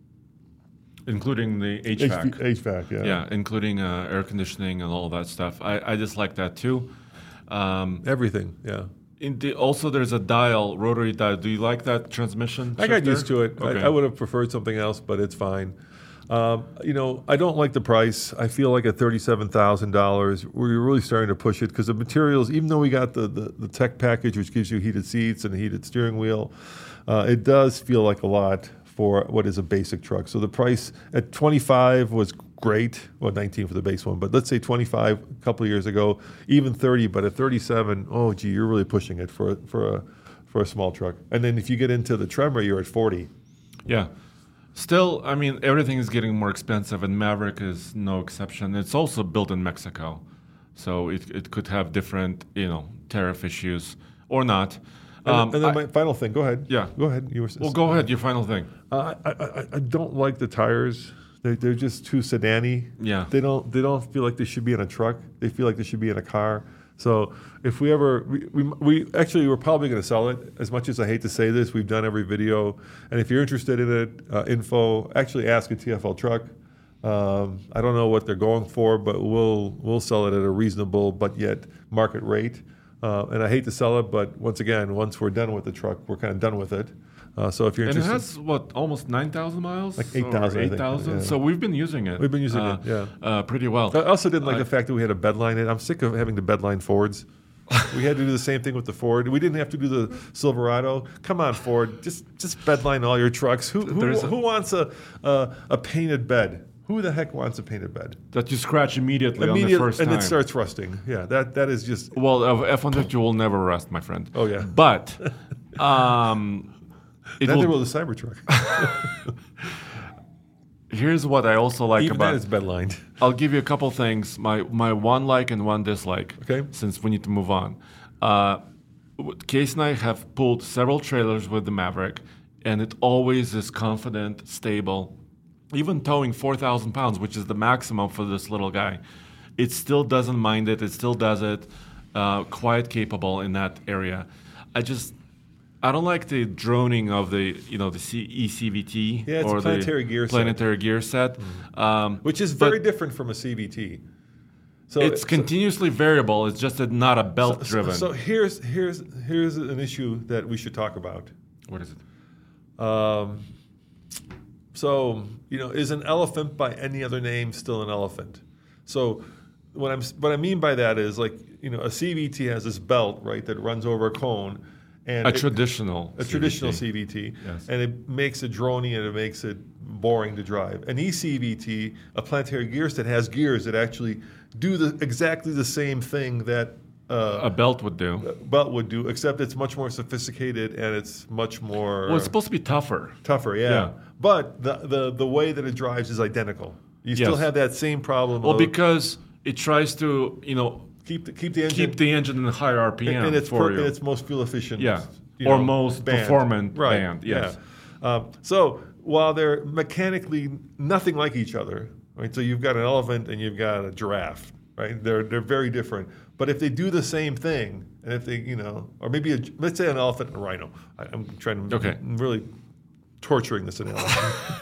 Including the HVAC. HVAC, yeah. Yeah, including air conditioning and all that stuff. I just like that too. Everything, yeah. Also, there's a rotary dial. Do you like that transmission shifter? I got used to it. Okay. I would have preferred something else, but it's fine. I don't like the price. I feel like at $37,000, we're really starting to push it because the materials, even though we got the tech package, which gives you heated seats and a heated steering wheel, it does feel like a lot for what is a basic truck. So the price at $25 was great. Well, $19 for the base one, but let's say $25 a couple of years ago, even $30. But at $37, oh gee, you're really pushing it for a small truck. And then if you get into the Tremor, you're at $40. Yeah. Still, I mean, everything is getting more expensive, and Maverick is no exception. It's also built in Mexico, so it could have different, tariff issues or not. And then my final thing. Go ahead. Yeah. Go ahead. Well, go ahead. Your final thing. I don't like the tires. They're just too sedan-y. Yeah. They don't feel like they should be in a truck. They feel like they should be in a car. So if we ever, we're probably going to sell it. As much as I hate to say this, we've done every video. And if you're interested in it, info, actually ask a TFL truck. I don't know what they're going for, but we'll sell it at a reasonable but yet market rate. And I hate to sell it, but once we're done with the truck, we're kind of done with it. So if you're interested, and it has almost 9,000 miles, like 8,000. 8,000. Yeah. So we've been using it. We've been using it, yeah, pretty well. I also didn't like the fact that we had a bedline in it. I'm sick of having to bedline Fords. We had to do the same thing with the Ford. We didn't have to do the Silverado. Come on, Ford, just bedline all your trucks. Who wants a painted bed? Who the heck wants a painted bed? That you scratch immediately on the first time. And it starts rusting. Yeah, that is just... Well, F-150 will never rust, my friend. Oh, yeah. But... Neither will the Cybertruck. Here's what I also like Even about... Even that it's bedlined. I'll give you a couple things. My one like and one dislike. Okay. Since we need to move on. Case and I have pulled several trailers with the Maverick, and it always is confident, stable. Even towing 4,000 pounds, which is the maximum for this little guy, it still doesn't mind it. It still does it. Quite capable in that area. I don't like the droning of the ECVT yeah, it's or a planetary the gear planetary gear set, which is very different from a CVT. So it's continuously variable. It's just not a belt driven. So here's an issue that we should talk about. What is it? So is an elephant by any other name still an elephant? So what I mean by that is like a CVT has this belt, right, that runs over a cone. And a traditional CVT, yes. And it makes it drony and it makes it boring to drive. An eCVT, a planetary gear set, has gears that actually do exactly the same thing that a belt would do. Except it's much more sophisticated and it's much more. Well, it's supposed to be tougher. Tougher, yeah. But the way that it drives is identical. You still have that same problem. Well, because it tries to keep the engine in a higher RPM and it's for you. It's most fuel efficient. Yeah, or most performant band. Yes. Yeah. So while they're mechanically nothing like each other, right? So you've got an elephant and you've got a giraffe, right? They're very different. But if they do the same thing, and if they or maybe let's say an elephant and a rhino. I'm trying to really torturing this analogy.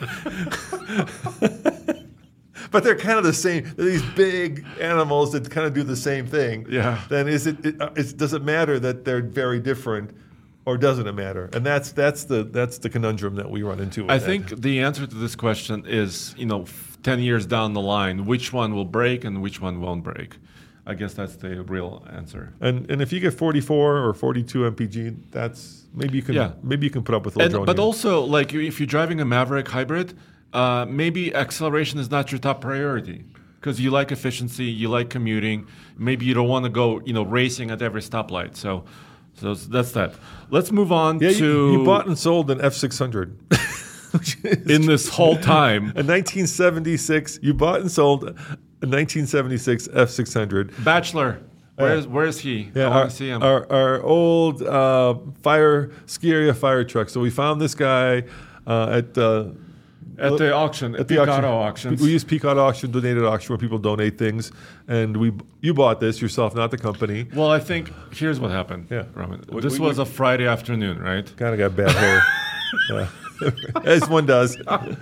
But they're kind of the same. They're these big animals that kind of do the same thing. Yeah. Then does it matter that they're very different, or doesn't it matter? And that's the conundrum that we run into. I think the answer to this question is 10 years down the line, which one will break and which one won't break. I guess that's the real answer. And if you get 44 or 42 mpg, that's maybe you can put up with a little droning. But also, like if you're driving a Maverick hybrid. Maybe acceleration is not your top priority because you like efficiency, you like commuting. Maybe you don't want to go, racing at every stoplight. So that's that. Let's move on to... You bought and sold an F600. In this whole time. A 1976, you bought and sold a 1976 F600. Bachelor. Where is he? Yeah, I want to see him. Our old ski area fire truck. So we found this guy at the auction, at the auction. We use Peacock Auction, donated auction, where people donate things. And you bought this yourself, not the company. Well, I think here's what happened. Yeah, Roman. This was a Friday afternoon, right? Kind of got bad hair, as one does.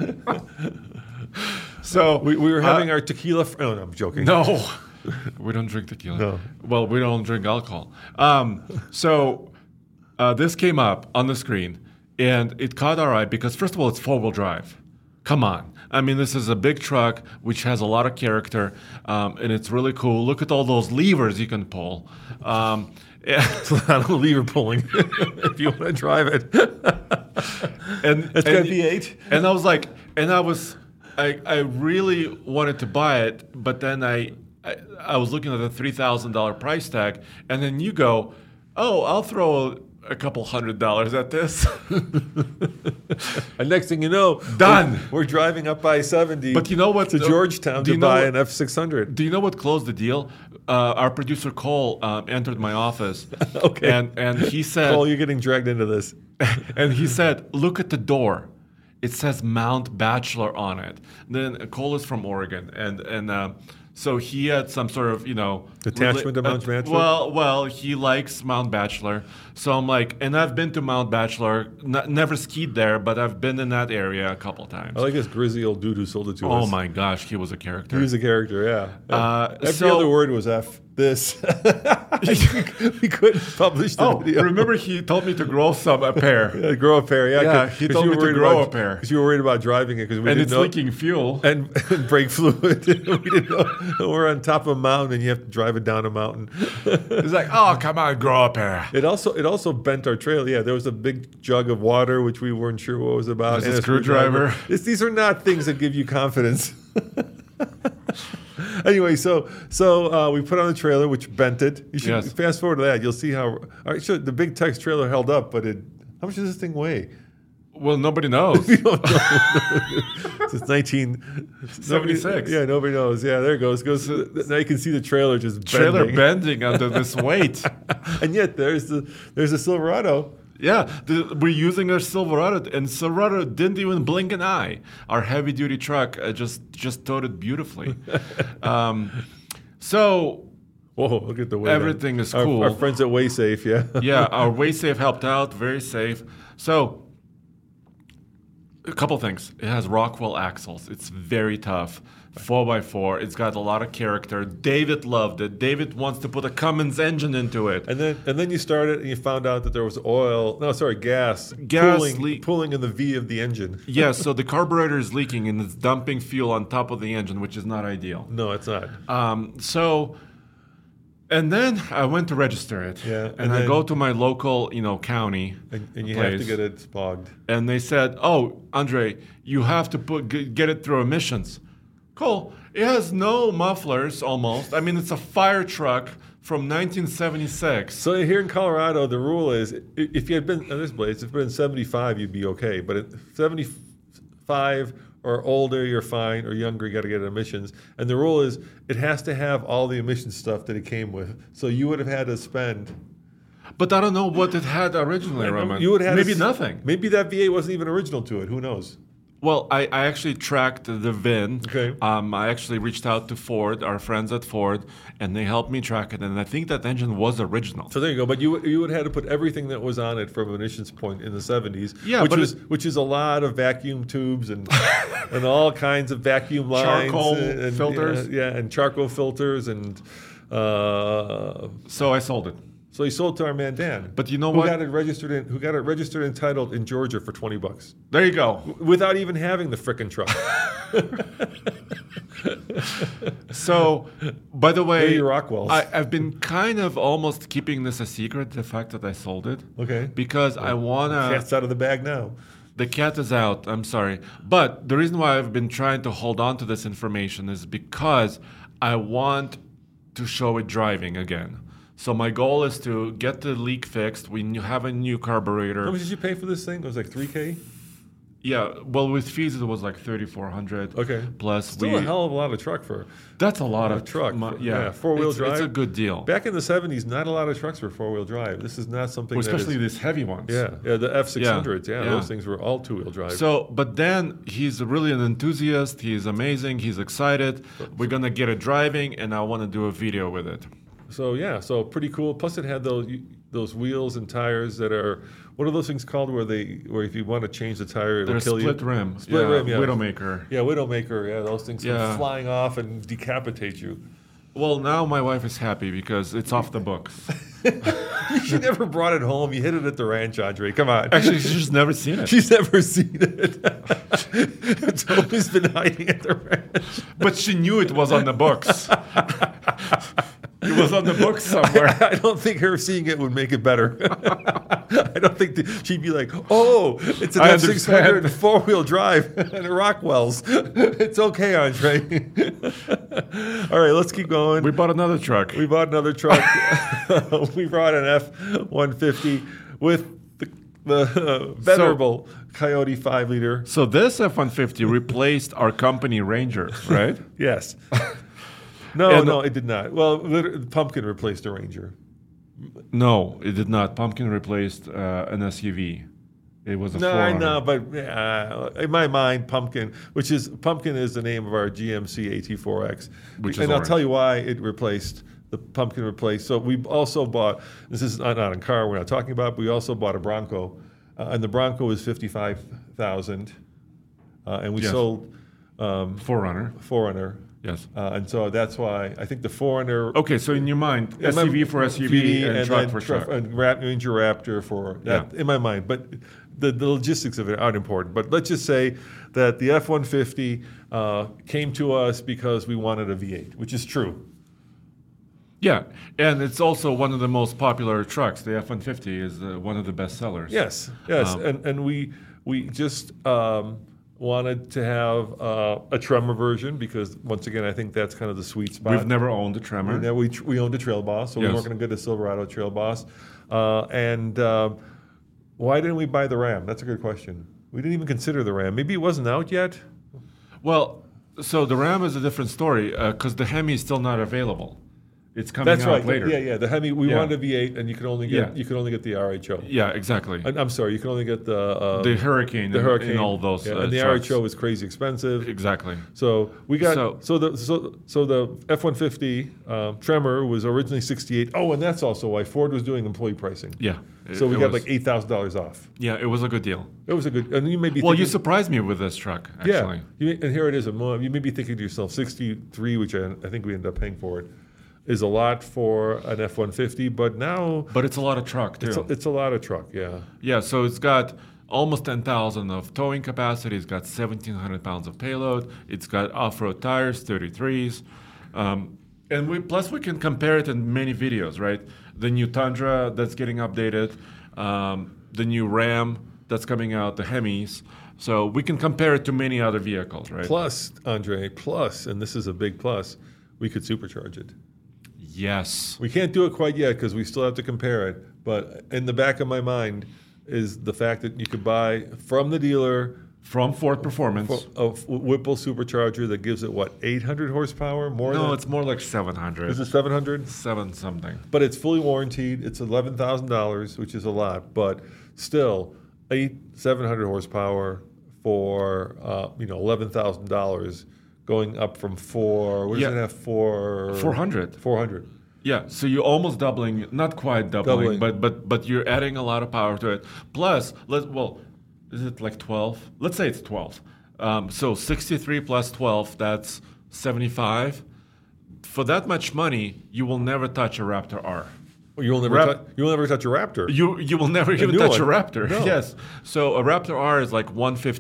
So we were having our tequila. Oh no, I'm joking. No, we don't drink tequila. No. Well, we don't drink alcohol. So this came up on the screen, and it caught our eye because first of all, it's 4-wheel drive. Come on. I mean, this is a big truck which has a lot of character, and it's really cool. Look at all those levers you can pull. It's a lot of lever pulling if you want to drive it. And it's got V8. And I was like, I really wanted to buy it, but then I was looking at the $3,000 price tag, and then you go, oh, I'll throw a couple $100 at this. And next thing you know, Done. We're driving up I-70. But you know what? To Georgetown to buy an F600. Do you know what closed the deal? Our producer Cole entered my office. Okay. And he said, Cole, you're getting dragged into this. and he said, look at the door. It says Mount Bachelor on it. Then Cole is from Oregon, and so he had some sort of, Attachment to Mount Bachelor? Well, he likes Mount Bachelor. So I'm like, and I've been to Mount Bachelor, never skied there, but I've been in that area a couple times. I like this grizzly old dude who sold it to us. Oh my gosh, he was a character. He was a character, yeah. Every so- other word was F. This. We couldn't publish the video. Remember he told me to grow a pair. Yeah, grow a pair, yeah. Yeah, he told me to grow a pair. Because you were worried about driving it because we And didn't it's know. leaking fuel. And brake fluid. We didn't know. We're on top of a mountain and you have to drive it down a mountain. He's like, oh, come on, grow a pair. It also bent our trailer. Yeah, there was a big jug of water which we weren't sure what it was about. There's and a screwdriver. These are not things that give you confidence. Anyway, so we put on the trailer, which bent it. You should fast forward to that. You'll see how. All right, sure, the big Tex trailer held up, but how much does this thing weigh? Well, nobody knows. We don't know. Since 1976. Yeah, nobody knows. Yeah, there it goes. Now you can see the trailer just bending under this weight. And yet there's a Silverado. Yeah, we're using our Silverado, and Silverado didn't even blink an eye. Our heavy-duty truck just towed it beautifully. So, whoa! Look at the weight. Everything is cool. Our friends at WaySafe, yeah. Yeah, our WaySafe helped out. Very safe. So, a couple things. It has Rockwell axles. It's very tough. 4x4. It's got a lot of character. David loved it. David wants to put a Cummins engine into it. And then you started and you found out that there was gas pulling in the V of the engine. Yes, so the carburetor is leaking and it's dumping fuel on top of the engine, which is not ideal. No, it's not. And then I went to register it. Yeah, and I go to my local, county. And you have to get it spogged. And they said, "Oh, Andre, you have to get it through emissions." Cool. It has no mufflers almost. I mean, it's a fire truck from 1976. So here in Colorado, the rule is if you had been on this place, if it's been 75, you'd be okay. But at 75 or older, you're fine, or younger, you got to get emissions. And the rule is it has to have all the emissions stuff that it came with. So you would have had to spend. But I don't know what it had originally, Roman. You would have maybe nothing. Maybe that V8 wasn't even original to it. Who knows? Well, I actually tracked the VIN. Okay. I actually reached out to Ford, our friends at Ford, and they helped me track it. And I think that engine was original. So there you go. But you would have had to put everything that was on it from an emissions point in the 70s. Yeah, which is a lot of vacuum tubes and and all kinds of vacuum lines, charcoal and filters. and charcoal filters and. So I sold it. So he sold to our man Dan. But you know who what? Who got it registered and titled in Georgia for $20. There you go. Without even having the frickin' truck. So, by the way, your Rockwells. I've been kind of almost keeping this a secret, the fact that I sold it. Okay. Because I want to... Cat's out of the bag now. The cat is out. I'm sorry. But the reason why I've been trying to hold on to this information is because I want to show it driving again. So my goal is to get the leak fixed. We have a new carburetor. How much did you pay for this thing? It was like $3,000? Yeah, well, with fees it was like $3,400. Okay. Plus still a hell of a lot of truck for. That's a lot of truck. Yeah, 4-wheel drive. It's a good deal. Back in the 70s, not a lot of trucks were 4-wheel drive. This is not something. Especially these heavy ones. Yeah, the F600s. Yeah, those things were all 2-wheel drive. So, but then he's really an enthusiast. He's amazing. He's excited. We're gonna get it driving, and I want to do a video with it. So pretty cool. Plus, it had those wheels and tires that are, what are those things called where if you want to change the tire, it'll kill you? Split rim. Split rim, yeah. Widowmaker. Yeah, Widowmaker. Yeah, those things come flying off and decapitate you. Well, now my wife is happy because it's off the books. She never brought it home. You hid it at the ranch, Andre. Come on. Actually, she's just never seen it. She's never seen it. It's always been hiding at the ranch. But she knew it was on the books. It was on the books somewhere. I don't think her seeing it would make it better. I don't think she'd be like, "Oh, it's an F600 4-wheel drive and a Rockwells. It's okay, Andre." All right, let's keep going. We bought another truck. We brought an F-150. with the venerable Coyote 5-liter. So this F-150 replaced our company Ranger, right? Yes. No, it did not. Well, Pumpkin replaced the Ranger. No, it did not. Pumpkin replaced an SUV. It was a No, 400. no, but in my mind, Pumpkin is the name of our GMC AT4X, Which is and I'll orange. tell you why the Pumpkin replaced. So we also bought. This is not a car we're not talking about. But we also bought a Bronco, and the Bronco was $55,000, and we Yes. sold 4Runner. 4Runner, Yes. and so that's why I think the 4Runner. Okay, so in your mind, SUV for SUV and truck then for truck. and Ranger Raptor for that in my mind. But the logistics of it aren't important. But let's just say that the F-150 came to us because we wanted a V8, which is true. Yeah, and it's also one of the most popular trucks. The F-150 is one of the best sellers. Yes, and we just wanted to have a Tremor version because once again I think that's kind of the sweet spot. We've never owned a Tremor. And then we owned a Trail Boss, so we Yes. weren't going to get a Silverado Trail Boss. Why didn't we buy the Ram? That's a good question. We didn't even consider the Ram. Maybe it wasn't out yet. Well, so the Ram is a different story because the Hemi is still not available. It's coming That's out right. later. Yeah. The Hemi. We Yeah. wanted a V8, and you could only get the RHO. Yeah, exactly. I'm sorry, you can only get The Hurricane, the Hurricane and all those. and the trucks. RHO is crazy expensive. Exactly. So we got So- the F-150 Tremor was originally $68. Oh, and that's also why Ford was doing employee pricing. Yeah. So we it got was- like $8,000 off. Yeah, it was a good deal. It was a good. And you may be Well, you thinking, surprised me with this truck, actually. and here it is. You may be thinking to yourself, 63, which I think we ended up paying for it, is a lot for an F-150. But now But it's a lot of truck, too. it's a lot of truck. Yeah. Yeah, so it's got almost 10,000 of towing capacity. It's got 1,700 pounds of payload. It's got off-road tires, 33s. And we can compare it in many videos, right? The new Tundra that's getting updated, the new Ram that's coming out, the Hemis. So we can compare it to many other vehicles, right? Plus, Andre, and this is a big plus, we could supercharge it. Yes. We can't do it quite yet because we still have to compare it. But in the back of my mind is the fact that you could buy from the dealer From Ford Performance. a Whipple supercharger that gives it, 800 horsepower? No, it's more like 700. Is it 700? 7 something. But it's fully warranted. It's $11,000, which is a lot. But still, 700 horsepower for $11,000 going up from what does Yeah. it have? 400. 400. Yeah, so you're almost doubling, not quite doubling. but you're adding a lot of power to it. Plus, is it like 12? Let's say it's 12. So 63 plus 12, that's 75. For that much money, you will never touch a Raptor R. Well, you'll never touch a Raptor. You will never even new touch one. a Raptor. No. Yes. So a Raptor R is like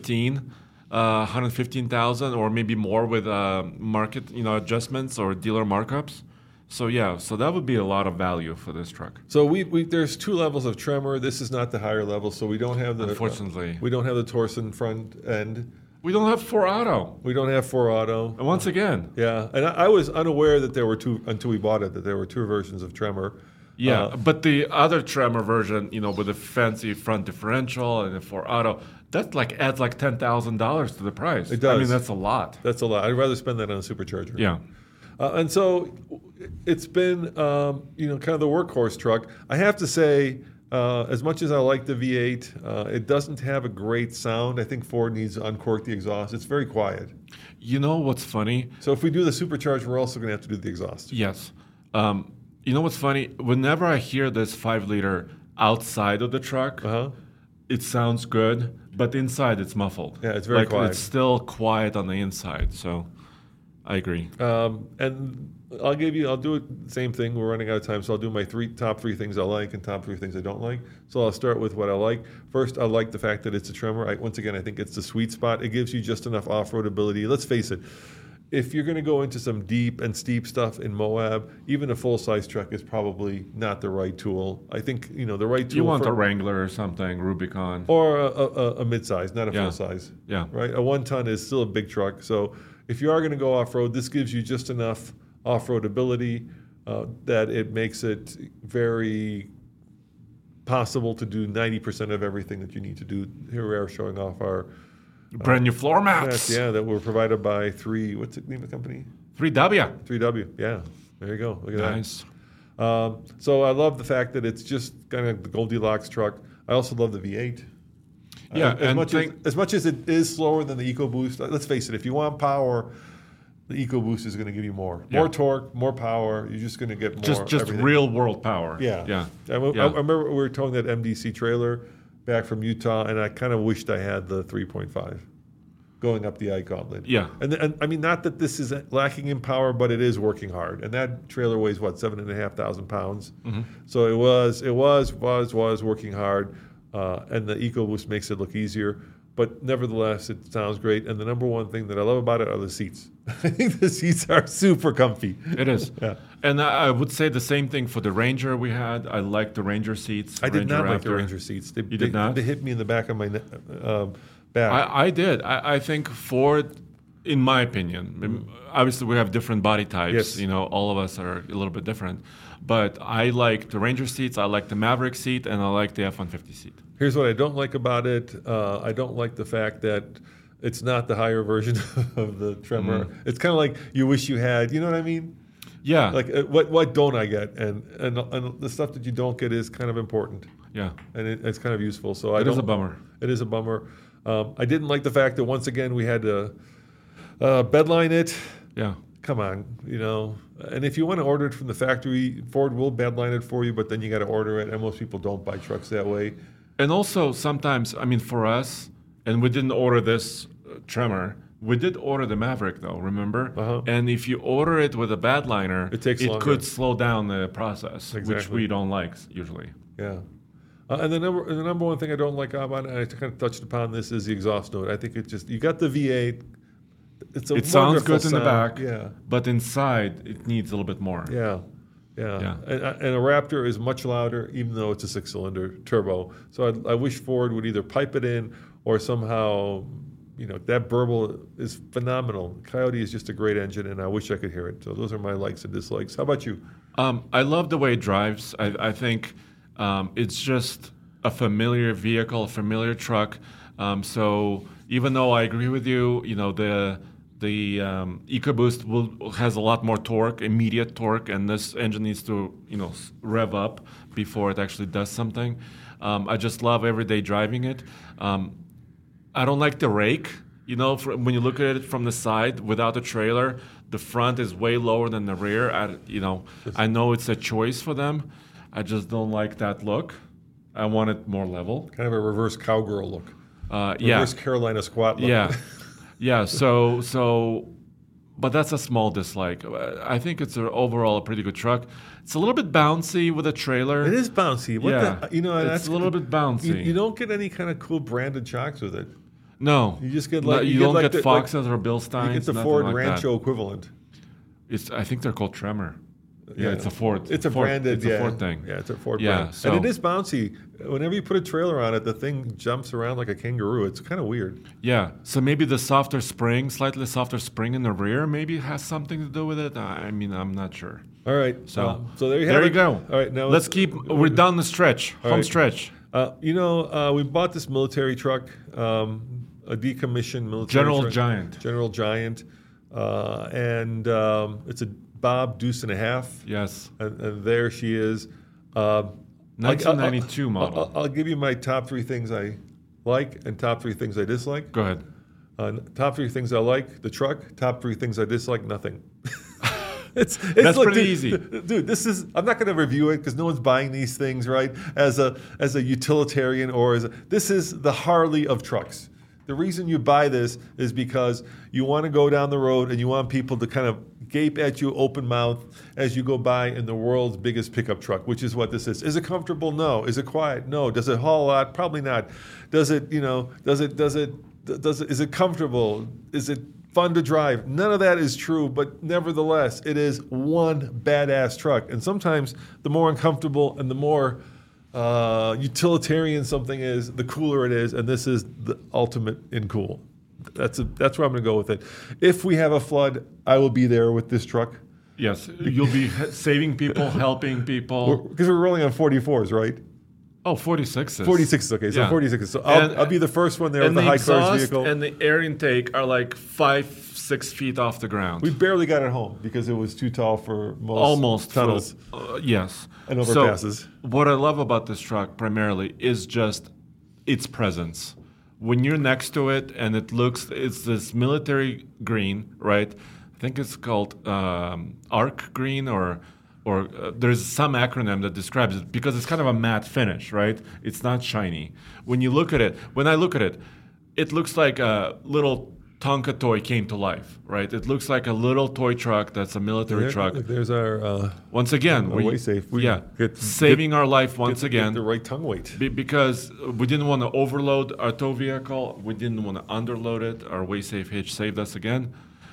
115,000 or maybe more with market adjustments or dealer markups. So so that would be a lot of value for this truck. So there's two levels of Tremor. This is not the higher level, so we don't have the Unfortunately. we don't have the Torsen front end. We don't have 4Auto. We don't have 4Auto. And once again, Yeah, and I was unaware that there were two until we bought it. That there were two versions of Tremor. but the other Tremor version, with the fancy front differential and the 4Auto, that adds like $10,000 to the price. It does. I mean, that's a lot. That's a lot. I'd rather spend that on a supercharger. Yeah. And so it's been, kind of the workhorse truck. I have to say, as much as I like the V8, it doesn't have a great sound. I think Ford needs to uncork the exhaust. It's very quiet. You know what's funny? So if we do the supercharger, we're also going to have to do the exhaust. Yes. You know what's funny? Whenever I hear this 5-liter outside of the truck, it sounds good, but inside it's muffled. Yeah, it's very quiet. It's still quiet on the inside, so I agree. And I'll do it the same thing. We're running out of time, so I'll do my top three things I like and top three things I don't like. So I'll start with what I like. First, I like the fact that it's a Tremor. Once again, I think it's the sweet spot. It gives you just enough off-road ability. Let's face it, if you're going to go into some deep and steep stuff in Moab, even a full-size truck is probably not the right tool. I think, the right tool You want a Wrangler or something, Rubicon. or a mid-size, not a full-size. Yeah. Right? A 1-ton is still a big truck. So if you are going to go off-road, this gives you just enough off-road ability that it makes it very possible to do 90% of everything that you need to do. Here we are showing off our Brand new floor mats. yeah, that were provided by what's the name of the company? 3W. 3W. Yeah, there you go. Look at Nice. that. So I love the fact that it's just kind of the Goldilocks truck. I also love the V8. Yeah, As much as it is slower than the EcoBoost, let's face it, if you want power, the EcoBoost is going to give you more. Yeah. More torque, more power. You're just going to get more. Just everything. real world power. Yeah. I Yeah. remember we were towing that MDC trailer back from Utah, and I kind of wished I had the 3.5 going up the Ike Gauntlet. Yeah. And I mean, not that this is lacking in power, but it is working hard. And that trailer weighs, 7,500 pounds. Mm-hmm. So it was working hard. And the EcoBoost makes it look easier. But nevertheless, it sounds great. And the number one thing that I love about it are the seats. I think the seats are super comfy. It is. Yeah. And I would say the same thing for the Ranger we had. I like the Ranger seats. I did not like the Raptor. Ranger seats. You did not? They hit me in the back of my back. I did. I think Ford, in my opinion, obviously we have different body types. Yes. You know, all of us are a little bit different. But I like the Ranger seats, I like the Maverick seat, and I like the F-150 seat. Here's what I don't like about it. I don't like the fact that it's not the higher version of the Tremor. It's kind of like you wish you had. You know what I mean? Yeah. Like what don't I get? And the stuff that you don't get is kind of important. Yeah. And it's kind of useful. So It is a bummer. It is a bummer. I didn't like the fact that once again we had to bedline it. Yeah. Come on, you know. And if you want to order it from the factory, Ford will bedline it for you, but then you got to order it. And most people don't buy trucks that way. And also sometimes, I mean, for us, and we didn't order this Tremor. We did order the Maverick though, remember? Uh-huh. And if you order it with a bedliner, it longer. could slow down the process, which Exactly. we don't like usually. Yeah. And the number one thing I don't like about it, and I kind of touched upon this, is the exhaust note. I think you got the V8. It sounds good in the sound. back, Yeah. but inside it needs a little bit more. Yeah. And a Raptor is much louder, even though it's a 6-cylinder turbo. So I wish Ford would either pipe it in or somehow, that burble is phenomenal. Coyote is just a great engine, and I wish I could hear it. So those are my likes and dislikes. How about you? I love the way it drives. I think it's just a familiar vehicle, a familiar truck. So even though I agree with you, the EcoBoost has a lot more torque, immediate torque, and this engine needs to rev up before it actually does something. I just love everyday driving it. I don't like the rake. When you look at it from the side without the trailer, the front is way lower than the rear. I know it's a choice for them. I just don't like that look. I want it more level. Kind of a reverse cowgirl look. Yeah. Reverse Carolina squat look. Yeah. Yeah, so, but that's a small dislike. I think it's overall a pretty good truck. It's a little bit bouncy with a trailer. It is bouncy. It's a little bit bouncy. You don't get any kind of cool branded shocks with it. No. You just get you don't get Foxes or Bilsteins. You get the nothing Ford like Rancho that. equivalent. I think they're called Tremor. Yeah, it's a Ford. It's a branded, It's a Ford thing. Yeah, it's a Ford Yeah, brand. so- And it is bouncy. Whenever you put a trailer on it, the thing jumps around like a kangaroo. It's kind of weird. Yeah, so maybe the slightly softer spring in the rear maybe has something to do with it. I mean, I'm not sure. All right. So, so there you have it. go. All right. Now we're down the stretch, home right. stretch. We bought this military truck, a decommissioned military General truck. Giant. General Giant. And it's a Bob Deuce and a half. Yes. And there she is. 1992 model. I'll give you my top 3 things I like and top 3 things I dislike. Go ahead. Top 3 things I like, the truck. Top 3 things I dislike, nothing. That's look, pretty dude, easy. Dude, I'm not going to review it because no one's buying these things, right? As a utilitarian or this is the Harley of trucks. The reason you buy this is because you want to go down the road and you want people to kind of gape at you open mouth as you go by in the world's biggest pickup truck, which is what this is. Is it comfortable? No. Is it quiet? No. Does it haul a lot? Probably not. Is it comfortable? Is it fun to drive? None of that is true, but nevertheless, it is one badass truck. And sometimes the more uncomfortable and the more utilitarian something is, the cooler it is, and this is the ultimate in cool. That's where I'm going to go with it. If we have a flood, I will be there with this truck. Yes, you'll be saving people, helping people. Because we're rolling on 44s, right? Oh, 46s. 46s, okay. So Yeah. 46s. So And- I'll be the first one there with And the high exhaust cars vehicle. and the air intake are like 5-6 feet off the ground. We barely got it home because it was too tall for most Almost tunnels. Yes. And overpasses. So what I love about this truck primarily is just its presence. When you're next to it and it's this military green, right? I think it's called arc green or there's some acronym that describes it because it's kind of a matte finish, right? It's not shiny. When I look at it, it looks like a little Tonka toy came to life, right? It looks like a little toy truck that's a military truck. Look, there's our Once again, way safe. We saving our life once get again. the right tongue weight. Because we didn't want to overload our tow vehicle. We didn't want to underload it. Our WaySafe hitch saved us again.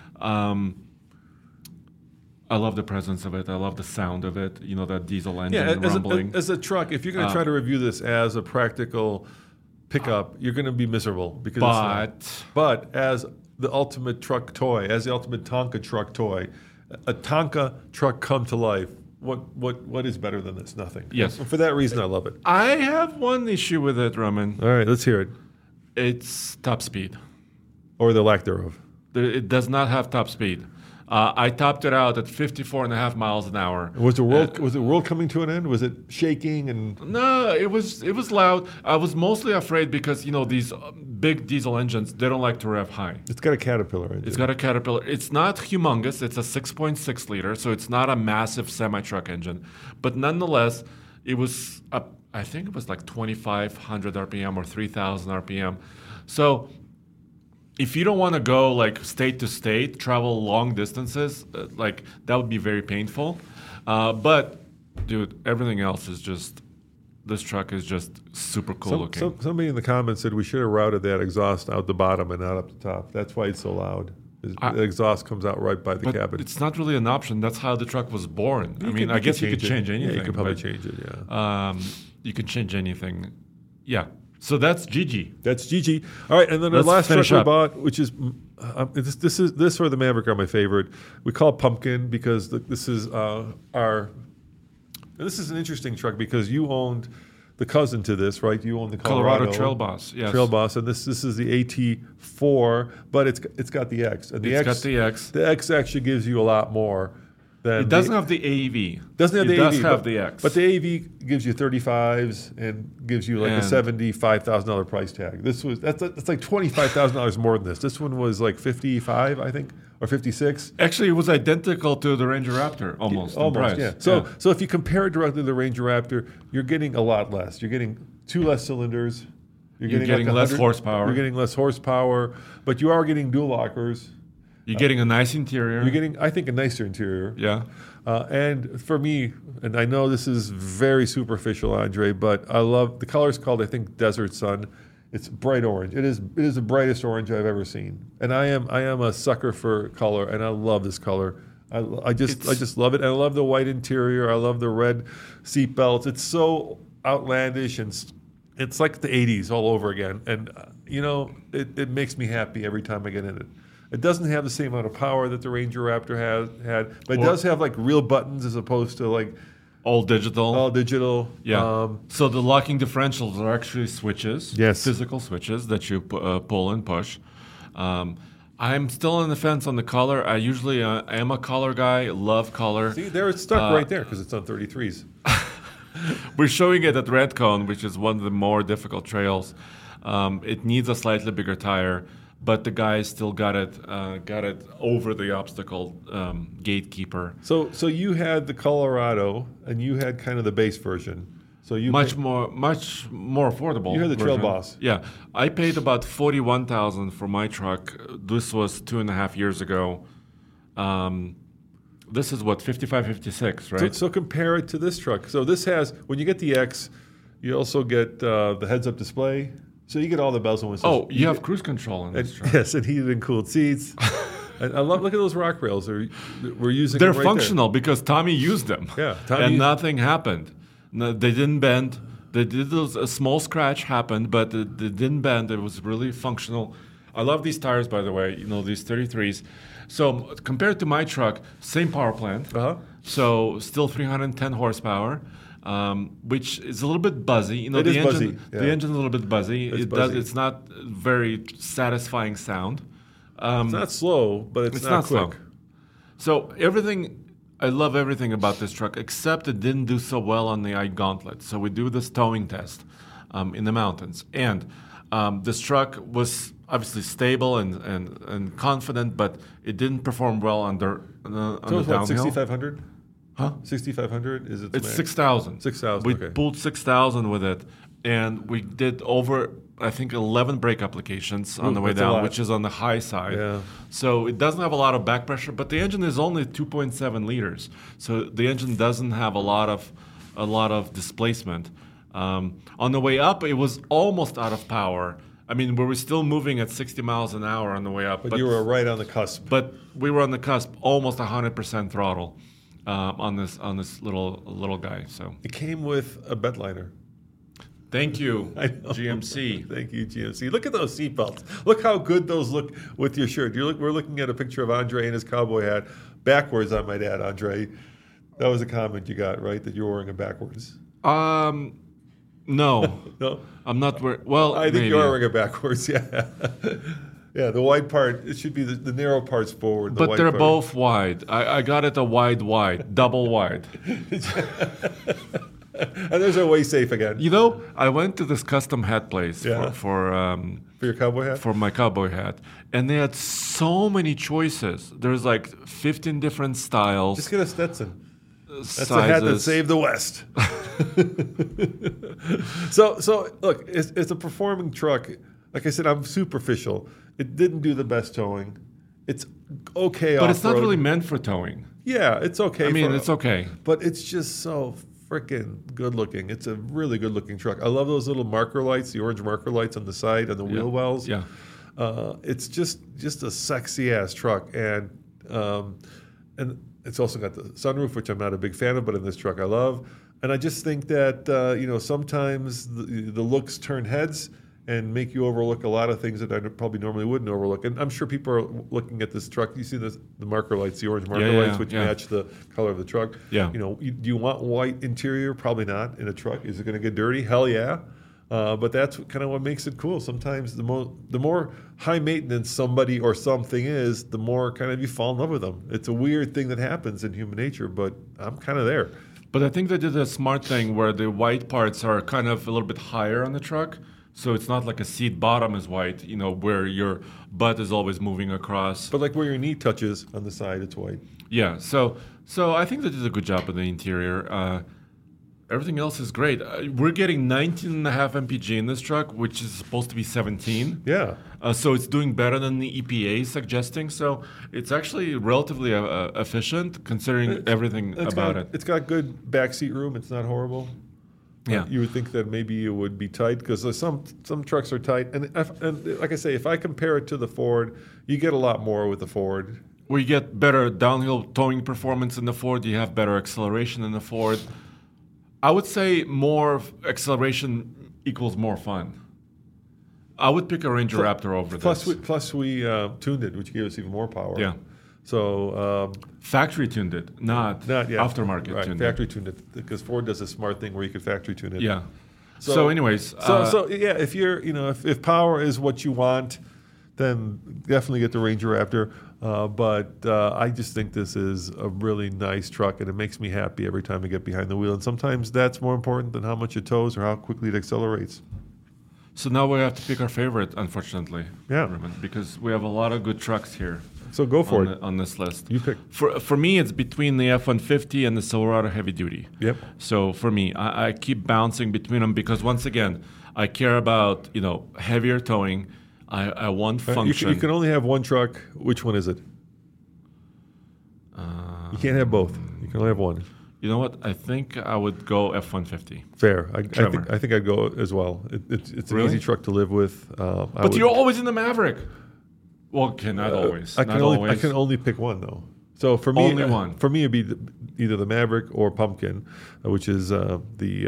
I love the presence of it. I love the sound of it. You know, that diesel engine rumbling. As a truck, if you're going to try to review this as a practical pickup, you're going to be miserable because it's not. But as the ultimate truck toy, as the ultimate Tonka truck toy, a Tonka truck come to life. What is better than this? Nothing. Yes. For that reason, I love it. I have one issue with it, Roman. All right, let's hear it. It's top speed. Or the lack thereof. It does not have top speed. I topped it out at 54.5 miles an hour. Was the world coming to an end? Was it shaking and? No, it was loud. I was mostly afraid because these big diesel engines, they don't like to rev high. It's got a Caterpillar engine. It's got a Caterpillar. It's not humongous. It's a 6.6 liter, so it's not a massive semi-truck engine. But nonetheless, it was I think it was like 2,500 RPM or 3,000 RPM. So if you don't want to go like state to state, travel long distances, like that would be very painful. But dude, everything else is just, this truck is just super cool looking. Somebody in the comments said we should have routed that exhaust out the bottom and not up the top. That's why it's so loud. The exhaust comes out right by the cabin. It's not really an option. That's how the truck was born. I guess you could change anything. Yeah, you could probably change it, yeah. You could change anything. Yeah. So that's Gigi. That's Gigi. All right, and then the last truck we bought, which is this or the Maverick are my favorite. We call it Pumpkin because this is this is an interesting truck because you owned the cousin to this, right? You own the Colorado Trail Boss. Yes. Trail Boss, and this is the AT4, but it's got the X. And got the X. The X actually gives you a lot more. It doesn't have the AEV. Doesn't have the AEV. It does have the X. But the AEV gives you 35s and gives you like a $75,000 price tag. That's like $25,000 more than this. This one was like 55, I think, or 56. Actually, it was identical to the Ranger Raptor almost. Almost, yeah. So if you compare it directly to the Ranger Raptor, you're getting a lot less. You're getting 2 less cylinders. You're getting like less horsepower. You're getting less horsepower, but you are getting dual lockers. You're getting a nice interior. You're getting, I think, a nicer interior. Yeah. And for me, and I know this is very superficial, Andre, but I love the color's called, I think, Desert Sun. It's bright orange. It is the brightest orange I've ever seen. And I am a sucker for color, and I love this color. I just love it. And I love the white interior. I love the red seat belts. It's so outlandish, and it's like the 80s all over again. And it makes me happy every time I get in it. It doesn't have the same amount of power that the Ranger Raptor had, but it does have like real buttons as opposed to like all digital. All digital. Yeah. So the locking differentials are actually switches. Yes. Physical switches that you pull and push. I'm still on the fence on the color. I usually am a color guy. Love color. See, there it's stuck right there because it's on 33s. We're showing it at Redcone, which is one of the more difficult trails. It needs a slightly bigger tire. But the guy still got it over the obstacle gatekeeper. So you had the Colorado, and you had kind of the base version. So you much more affordable. You had the Trail Boss. Yeah, I paid about $41,000 for my truck. This was 2.5 years ago. This is what 55, 56, right? So compare it to this truck. So this has, when you get the X, you also get the heads-up display. So you get all the bells and whistles. Oh, you have cruise control in this truck. Yes, and heated and cooled seats. And I love, look at those rock rails. We're using They're them right functional because Tommy used them. Yeah. And nothing happened. No, they didn't bend. They did a small scratch happened, but they didn't bend. It was really functional. I love these tires, by the way, these 33s. So compared to my truck, same power plant. Uh-huh. So still 310 horsepower. which is a little bit buzzy. You know, It the is engine, buzzy, yeah. the engine's a little bit buzzy. It's buzzy. It's not very satisfying sound. It's not slow, but it's not quick. slow. So I love everything about this truck, except it didn't do so well on the iGauntlet. So we do this towing test in the mountains, and this truck was obviously stable and confident, but it didn't perform well on the So it's what, downhill. 6,500? Huh? 6,500? Is it? It's max? 6,000. 6,000, We okay. pulled 6,000 with it, and we did over, I think, 11 brake applications on Ooh, the way that's a down, lot. which is on the high side. Yeah. So it doesn't have a lot of back pressure, but the engine is only 2.7 liters, so the engine doesn't have a lot of displacement. On the way up, it was almost out of power. I mean, we were still moving at 60 miles an hour on the way up, But you were right on the cusp. but we were on the cusp, almost 100% throttle on this little guy. So It came with a bedliner. thank you, I know. GMC. Thank you, GMC. Look at those seatbelts. Look how good those look with your shirt. We're looking at a picture of Andre in his cowboy hat, backwards, I might add, Andre. That was a comment you got, right? That you were wearing it backwards. No, No? I'm not wearing. Well, I think maybe. you are wearing it backwards, yeah. Yeah, the wide part, it should be the narrow part's forward. The But wide they're part. both wide. I got it a wide, double wide. And there's our way safe again. You know, I went to this custom hat place Yeah. for For your cowboy hat? my cowboy hat, and they had so many choices. There's like 15 different styles. Just get a Stetson. That's sizes. the hat that saved the West. So look, it's a performing truck. Like I said, I'm superficial. It didn't do the best towing. It's okay But it's not off-road. really meant for towing. Yeah, it's okay. I mean, for- it's okay. But it's just so freaking good looking. It's a really good looking truck. I love those little marker lights, the orange marker lights on the side and the wheel wells. Yeah. It's just a sexy ass truck, and it's also got the sunroof, which I'm not a big fan of, but in this truck I love. And I just think that sometimes the looks turn heads and make you overlook a lot of things that I probably normally wouldn't overlook. And I'm sure people are looking at this truck. You see the marker lights, the orange marker lights, which match the color of the truck. Yeah. Do you want white interior? Probably not in a truck. Is it going to get dirty? Hell yeah. But that's kind of what makes it cool. Sometimes the more high maintenance somebody or something is, the more kind of you fall in love with them. It's a weird thing that happens in human nature, but I'm kind of there. But I think they did a smart thing where the white parts are kind of a little bit higher on the truck. So it's not like a seat bottom is white, where your butt is always moving across. But like where your knee touches on the side, it's white. Yeah, so I think they did a good job of the interior. Everything else is great. We're getting 19.5 mpg in this truck, which is supposed to be 17. Yeah. So it's doing better than the EPA is suggesting. So it's actually relatively efficient considering everything about it. It's got good backseat room. It's not horrible. Yeah. You would think that maybe it would be tight because some trucks are tight. And like I say, if I compare it to the Ford, you get a lot more with the Ford. Where you get better downhill towing performance in the Ford, you have better acceleration in the Ford. I would say more acceleration equals more fun. I would pick a Ranger Raptor over this. Plus we tuned it, which gave us even more power. Yeah. So Factory tuned it, not aftermarket right, tuned factory tuned it, because Ford does a smart thing where you could factory tune it. it. Yeah. So anyways. So yeah, if you're if power is what you want, then definitely get the Ranger Raptor. But I just think this is a really nice truck, and it makes me happy every time I get behind the wheel. And sometimes that's more important than how much it tows or how quickly it accelerates. So now we have to pick our favorite, unfortunately. Yeah. Ruben, because we have a lot of good trucks here. So go for it. On this list. You pick. For me, it's between the F-150 and the Silverado Heavy Duty. Yep. So for me, I keep bouncing between them because once again, I care about heavier towing. I want function. You can only have one truck. Which one is it? You can't have both. You can only have one. You know what? I think I would go F-150. Fair. I Trevor. think I'd go as well. It's an Really? easy truck to live with. But you're always in the Maverick. Well, okay, not always. I Not can only pick one though. So for me, Only one. For me, it'd be either the Maverick or Pumpkin, which is the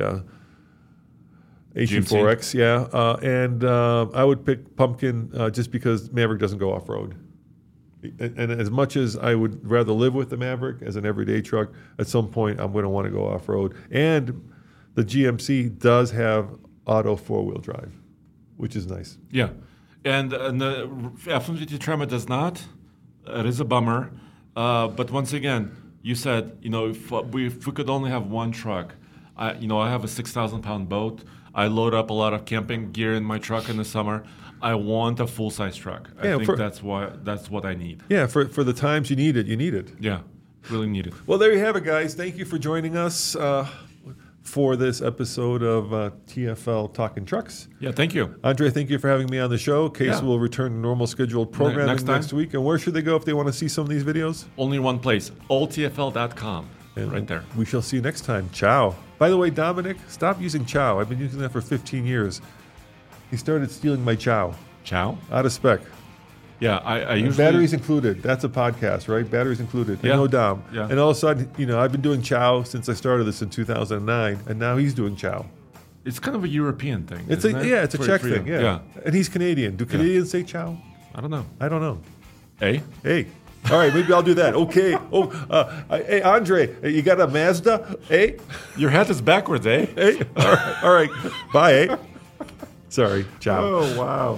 HE4X. Yeah, and I would pick Pumpkin just because Maverick doesn't go off road. And as much as I would rather live with the Maverick as an everyday truck, at some point I'm going to want to go off road. And the GMC does have auto 4-wheel drive, which is nice. Yeah. And the F-150 Tremor does not. It is a bummer. But once again, you said, if we could only have one truck, I have a 6,000-pound boat. I load up a lot of camping gear in my truck in the summer. I want a full-size truck. I think that's what I need. Yeah, for the times you need it. Yeah, really need it. Well, there you have it, guys. Thank you for joining us for this episode of TFL Talking Trucks. Yeah, thank you. Andre, thank you for having me on the show. Case will return to normal scheduled programming next week. And where should they go if they want to see some of these videos? Only one place, alltfl.com. Right there. We shall see you next time. Ciao. By the way, Dominic, stop using ciao. I've been using that for 15 years. He started stealing my ciao. Ciao? Out of spec. Yeah, I usually... Batteries included. That's a podcast, right? Batteries included. Yeah. I know Dom. Yeah. And all of a sudden, I've been doing ciao since I started this in 2009, and now he's doing ciao. It's kind of a European thing, It's isn't it? it's a Czech thing, yeah. And he's Canadian. Do Canadians say ciao? I don't know. I don't know. Hey? All right, maybe I'll do that. Okay. Hey, Andre, you got a Mazda? Hey? Your hat is backwards, eh? Hey? All right. Bye, eh? Sorry. Ciao. Oh, wow.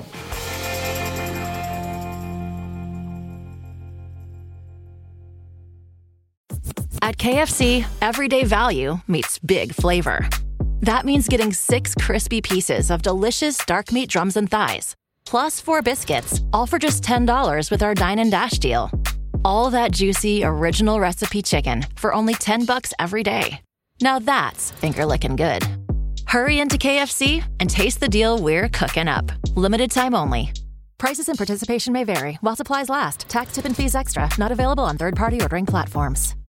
At KFC, everyday value meets big flavor. That means getting 6 crispy pieces of delicious dark meat drums and thighs, plus 4 biscuits, all for just $10 with our Dine and Dash deal. All that juicy, original recipe chicken for only $10 every day. Now that's finger-licking good. Hurry into KFC and taste the deal we're cooking up. Limited time only. Prices and participation may vary while supplies last. Tax, tip, and fees extra. Not available on third-party ordering platforms.